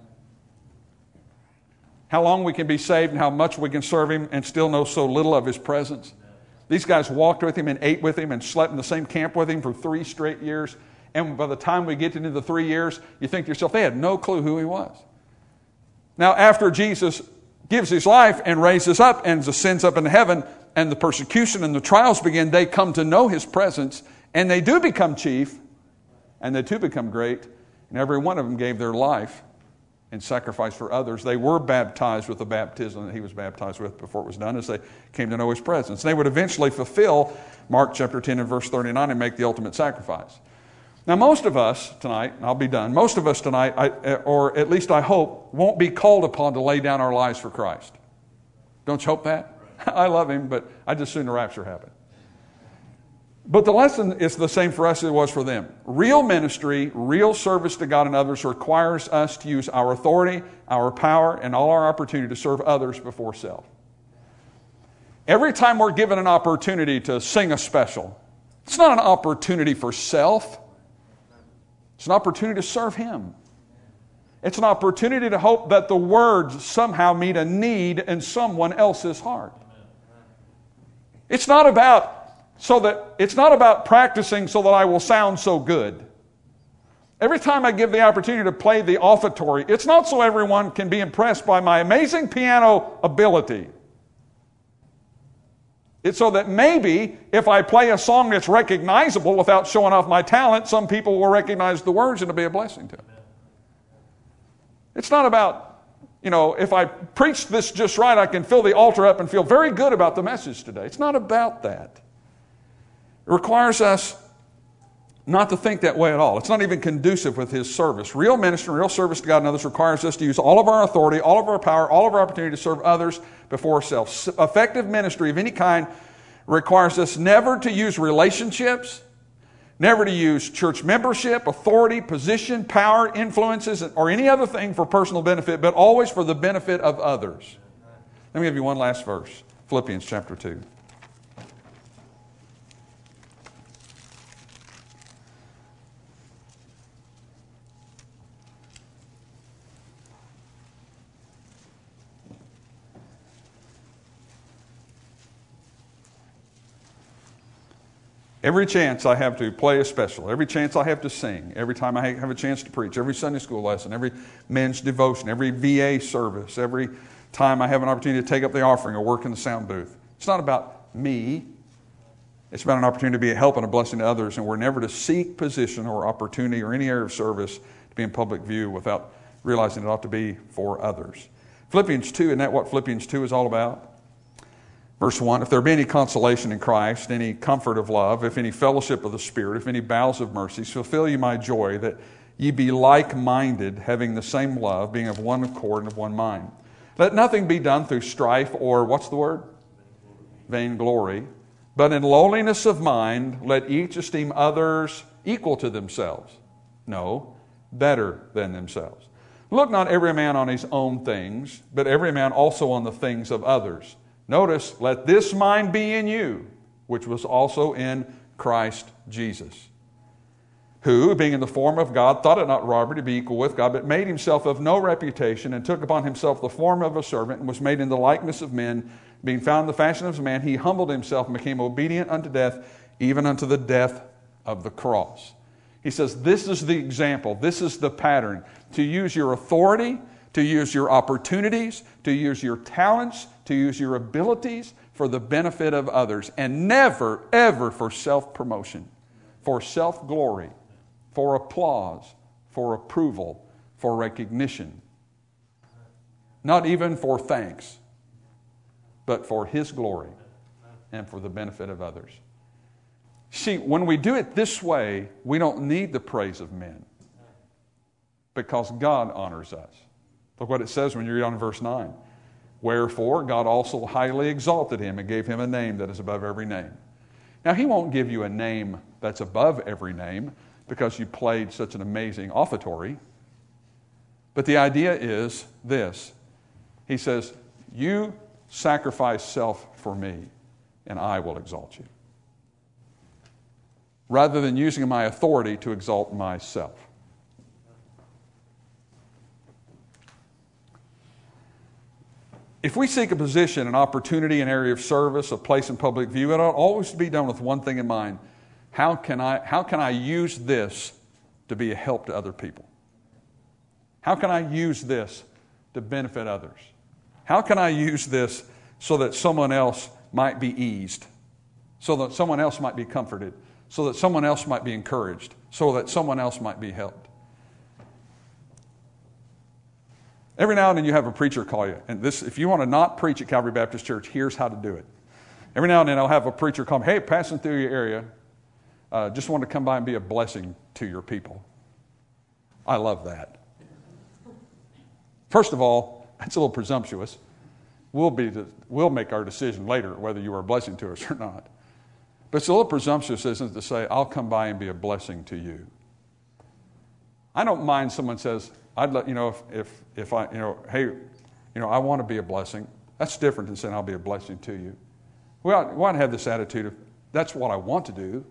How long we can be saved and how much we can serve him and still know so little of his presence? These guys walked with him and ate with him and slept in the same camp with him for 3 straight years. And by the time we get into the 3 years, you think to yourself, they had no clue who he was. Now, after Jesus gives his life and raises up and ascends up into heaven, and the persecution and the trials begin, they come to know his presence, and they do become chief, and they too become great, and every one of them gave their life in sacrifice for others. They were baptized with the baptism that he was baptized with before it was done, as they came to know his presence. They would eventually fulfill Mark chapter 10 and verse 39 and make the ultimate sacrifice. Now, most of us tonight, and I'll be done, most of us tonight, or at least I hope, won't be called upon to lay down our lives for Christ. Don't you hope that? I love him, but I just soon the rapture happen. But the lesson is the same for us as it was for them. Real ministry, real service to God and others requires us to use our authority, our power, and all our opportunity to serve others before self. Every time we're given an opportunity to sing a special, it's not an opportunity for self. It's an opportunity to serve him. It's an opportunity to hope that the words somehow meet a need in someone else's heart. It's not about practicing so that I will sound so good. Every time I give the opportunity to play the offertory, it's not so everyone can be impressed by my amazing piano ability. It's so that maybe if I play a song that's recognizable without showing off my talent, some people will recognize the words and it'll be a blessing to them. It's not about, if I preach this just right, I can fill the altar up and feel very good about the message today. It's not about that. It requires us not to think that way at all. It's not even conducive with his service. Real ministry, real service to God and others requires us to use all of our authority, all of our power, all of our opportunity to serve others before ourselves. Effective ministry of any kind requires us never to use relationships, never to use church membership, authority, position, power, influences, or any other thing for personal benefit, but always for the benefit of others. Let me give you one last verse. Philippians chapter 2. Every chance I have to play a special, every chance I have to sing, every time I have a chance to preach, every Sunday school lesson, every men's devotion, every VA service, every time I have an opportunity to take up the offering or work in the sound booth. It's not about me. It's about an opportunity to be a help and a blessing to others, and we're never to seek position or opportunity or any area of service to be in public view without realizing it ought to be for others. Philippians 2, isn't that what Philippians 2 is all about? Verse 1, if there be any consolation in Christ, any comfort of love, if any fellowship of the Spirit, if any bowels of mercies, fulfill ye my joy, that ye be like-minded, having the same love, being of one accord and of one mind. Let nothing be done through strife or, what's the word? Vainglory. But in lowliness of mind, let each esteem others equal to themselves. No, better than themselves. Look not every man on his own things, but every man also on the things of others. Notice, let this mind be in you, which was also in Christ Jesus, who, being in the form of God, thought it not robbery to be equal with God, but made himself of no reputation, and took upon himself the form of a servant, and was made in the likeness of men. Being found in the fashion of a man, he humbled himself and became obedient unto death, even unto the death of the cross. He says, this is the example, this is the pattern, to use your authority, to use your opportunities, to use your talents, to use your abilities for the benefit of others, and never, ever for self-promotion, for self-glory, for applause, for approval, for recognition. Not even for thanks, but for His glory and for the benefit of others. See, when we do it this way, we don't need the praise of men because God honors us. Look what it says when you read on verse 9. Wherefore, God also highly exalted him and gave him a name that is above every name. Now, He won't give you a name that's above every name because you played such an amazing offertory. But the idea is this. He says, you sacrifice self for me, and I will exalt you. Rather than using my authority to exalt myself. If we seek a position, an opportunity, an area of service, a place in public view, it ought always be done with one thing in mind. How can I use this to be a help to other people? How can I use this to benefit others? How can I use this so that someone else might be eased? So that someone else might be comforted? So that someone else might be encouraged? So that someone else might be helped? Every now and then you have a preacher call you. And this, if you want to not preach at Calvary Baptist Church, here's how to do it. Every now and then I'll have a preacher call me, hey, passing through your area, just want to come by and be a blessing to your people. I love that. First of all, that's a little presumptuous. We'll make our decision later whether you are a blessing to us or not. But it's a little presumptuous, isn't it, to say, I'll come by and be a blessing to you. I don't mind someone says, I'd let you know if I, hey, I want to be a blessing. That's different than saying I'll be a blessing to you. We ought to have this attitude of, that's what I want to do.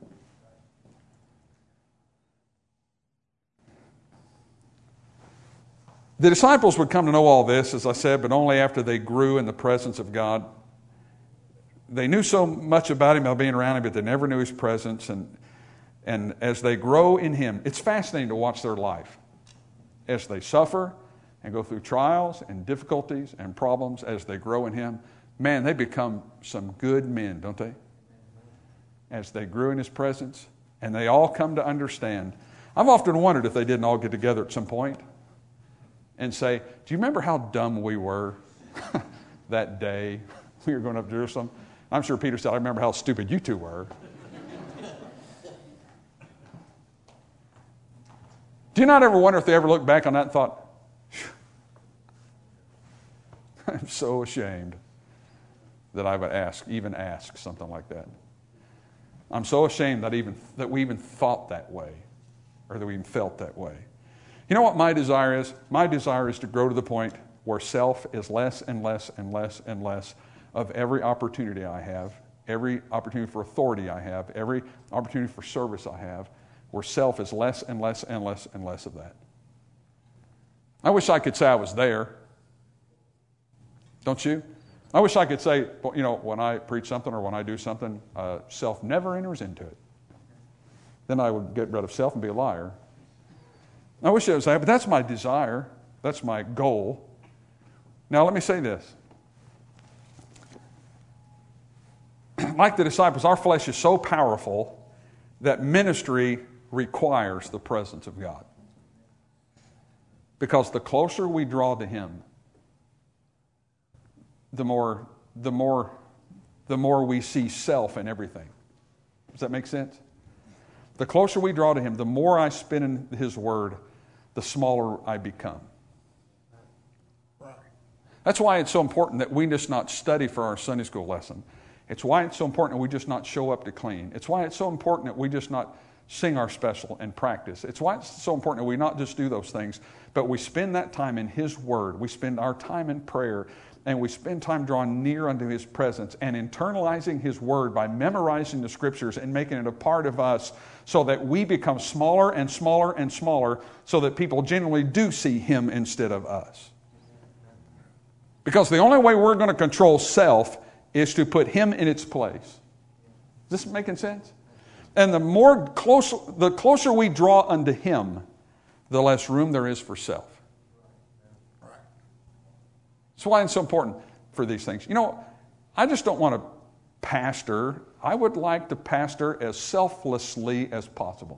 The disciples would come to know all this, as I said, but only after they grew in the presence of God. They knew so much about Him by being around Him, but they never knew His presence. And as they grow in Him, it's fascinating to watch their life. As they suffer and go through trials and difficulties and problems, as they grow in Him, man, they become some good men, don't they? As they grew in His presence, and they all come to understand. I've often wondered if they didn't all get together at some point and say, do you remember how dumb we were that day we were going up to Jerusalem? I'm sure Peter said, I remember how stupid you two were. Do you not ever wonder if they ever looked back on that and thought, I'm so ashamed that I would even ask something like that. I'm so ashamed that we even thought that way, or that we even felt that way. You know what my desire is? My desire is to grow to the point where self is less and less and less and less of every opportunity I have, every opportunity for authority I have, every opportunity for service I have, where self is less and less and less and less of that. I wish I could say I was there. Don't you? I wish I could say, when I preach something or when I do something, self never enters into it. Then I would get rid of self and be a liar. I wish I would say, but that's my desire. That's my goal. Now let me say this. Like the disciples, our flesh is so powerful that ministry requires the presence of God. Because the closer we draw to Him, the more we see self in everything. Does that make sense? The closer we draw to Him, the more I spend in His Word, the smaller I become. That's why it's so important that we just not study for our Sunday school lesson. It's why it's so important that we just not show up to clean. It's why it's so important that we just not sing our special and practice. It's why it's so important that we not just do those things, but we spend that time in His Word. We spend our time in prayer. and we spend time drawing near unto His presence and internalizing His Word by memorizing the Scriptures and making it a part of us so that we become smaller and smaller and smaller so that people generally do see Him instead of us. Because the only way we're going to control self is to put Him in its place. Is this making sense? And the closer we draw unto Him, the less room there is for self. That's why it's so important for these things. You know, I just don't want to pastor. I would like to pastor as selflessly as possible.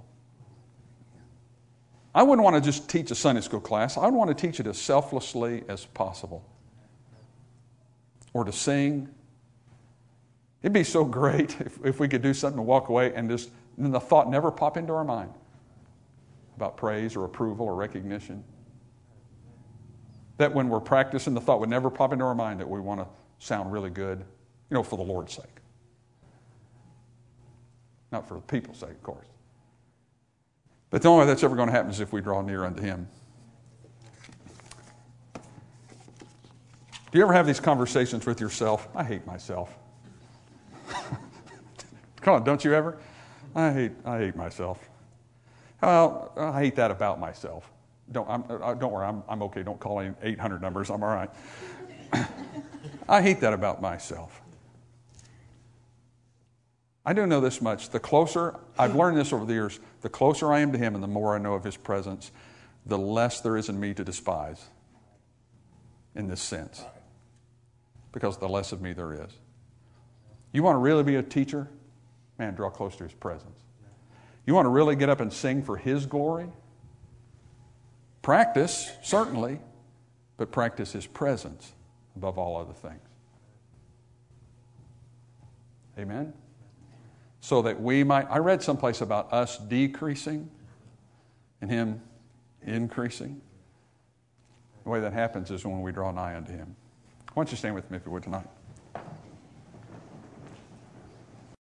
I wouldn't want to just teach a Sunday school class. I would want to teach it as selflessly as possible. Or to sing. It'd be so great if we could do something and walk away and the thought never pop into our mind about praise or approval or recognition. That when we're practicing, the thought would never pop into our mind that we want to sound really good, for the Lord's sake. Not for the people's sake, of course. But the only way that's ever going to happen is if we draw near unto Him. Do you ever have these conversations with yourself? I hate myself. Come on, don't you ever? I hate myself. Well, I hate that about myself. Don't worry, I'm okay. Don't call in 800 numbers. I'm all right. I hate that about myself. I do know this much. I've learned this over the years, the closer I am to Him and the more I know of His presence, the less there is in me to despise in this sense. Because the less of me there is. You want to really be a teacher? Man, draw close to His presence. You want to really get up and sing for His glory? Practice, certainly, but practice His presence above all other things. Amen? So that I read someplace about us decreasing and Him increasing. The way that happens is when we draw nigh unto Him. Why don't you stand with me if you would tonight?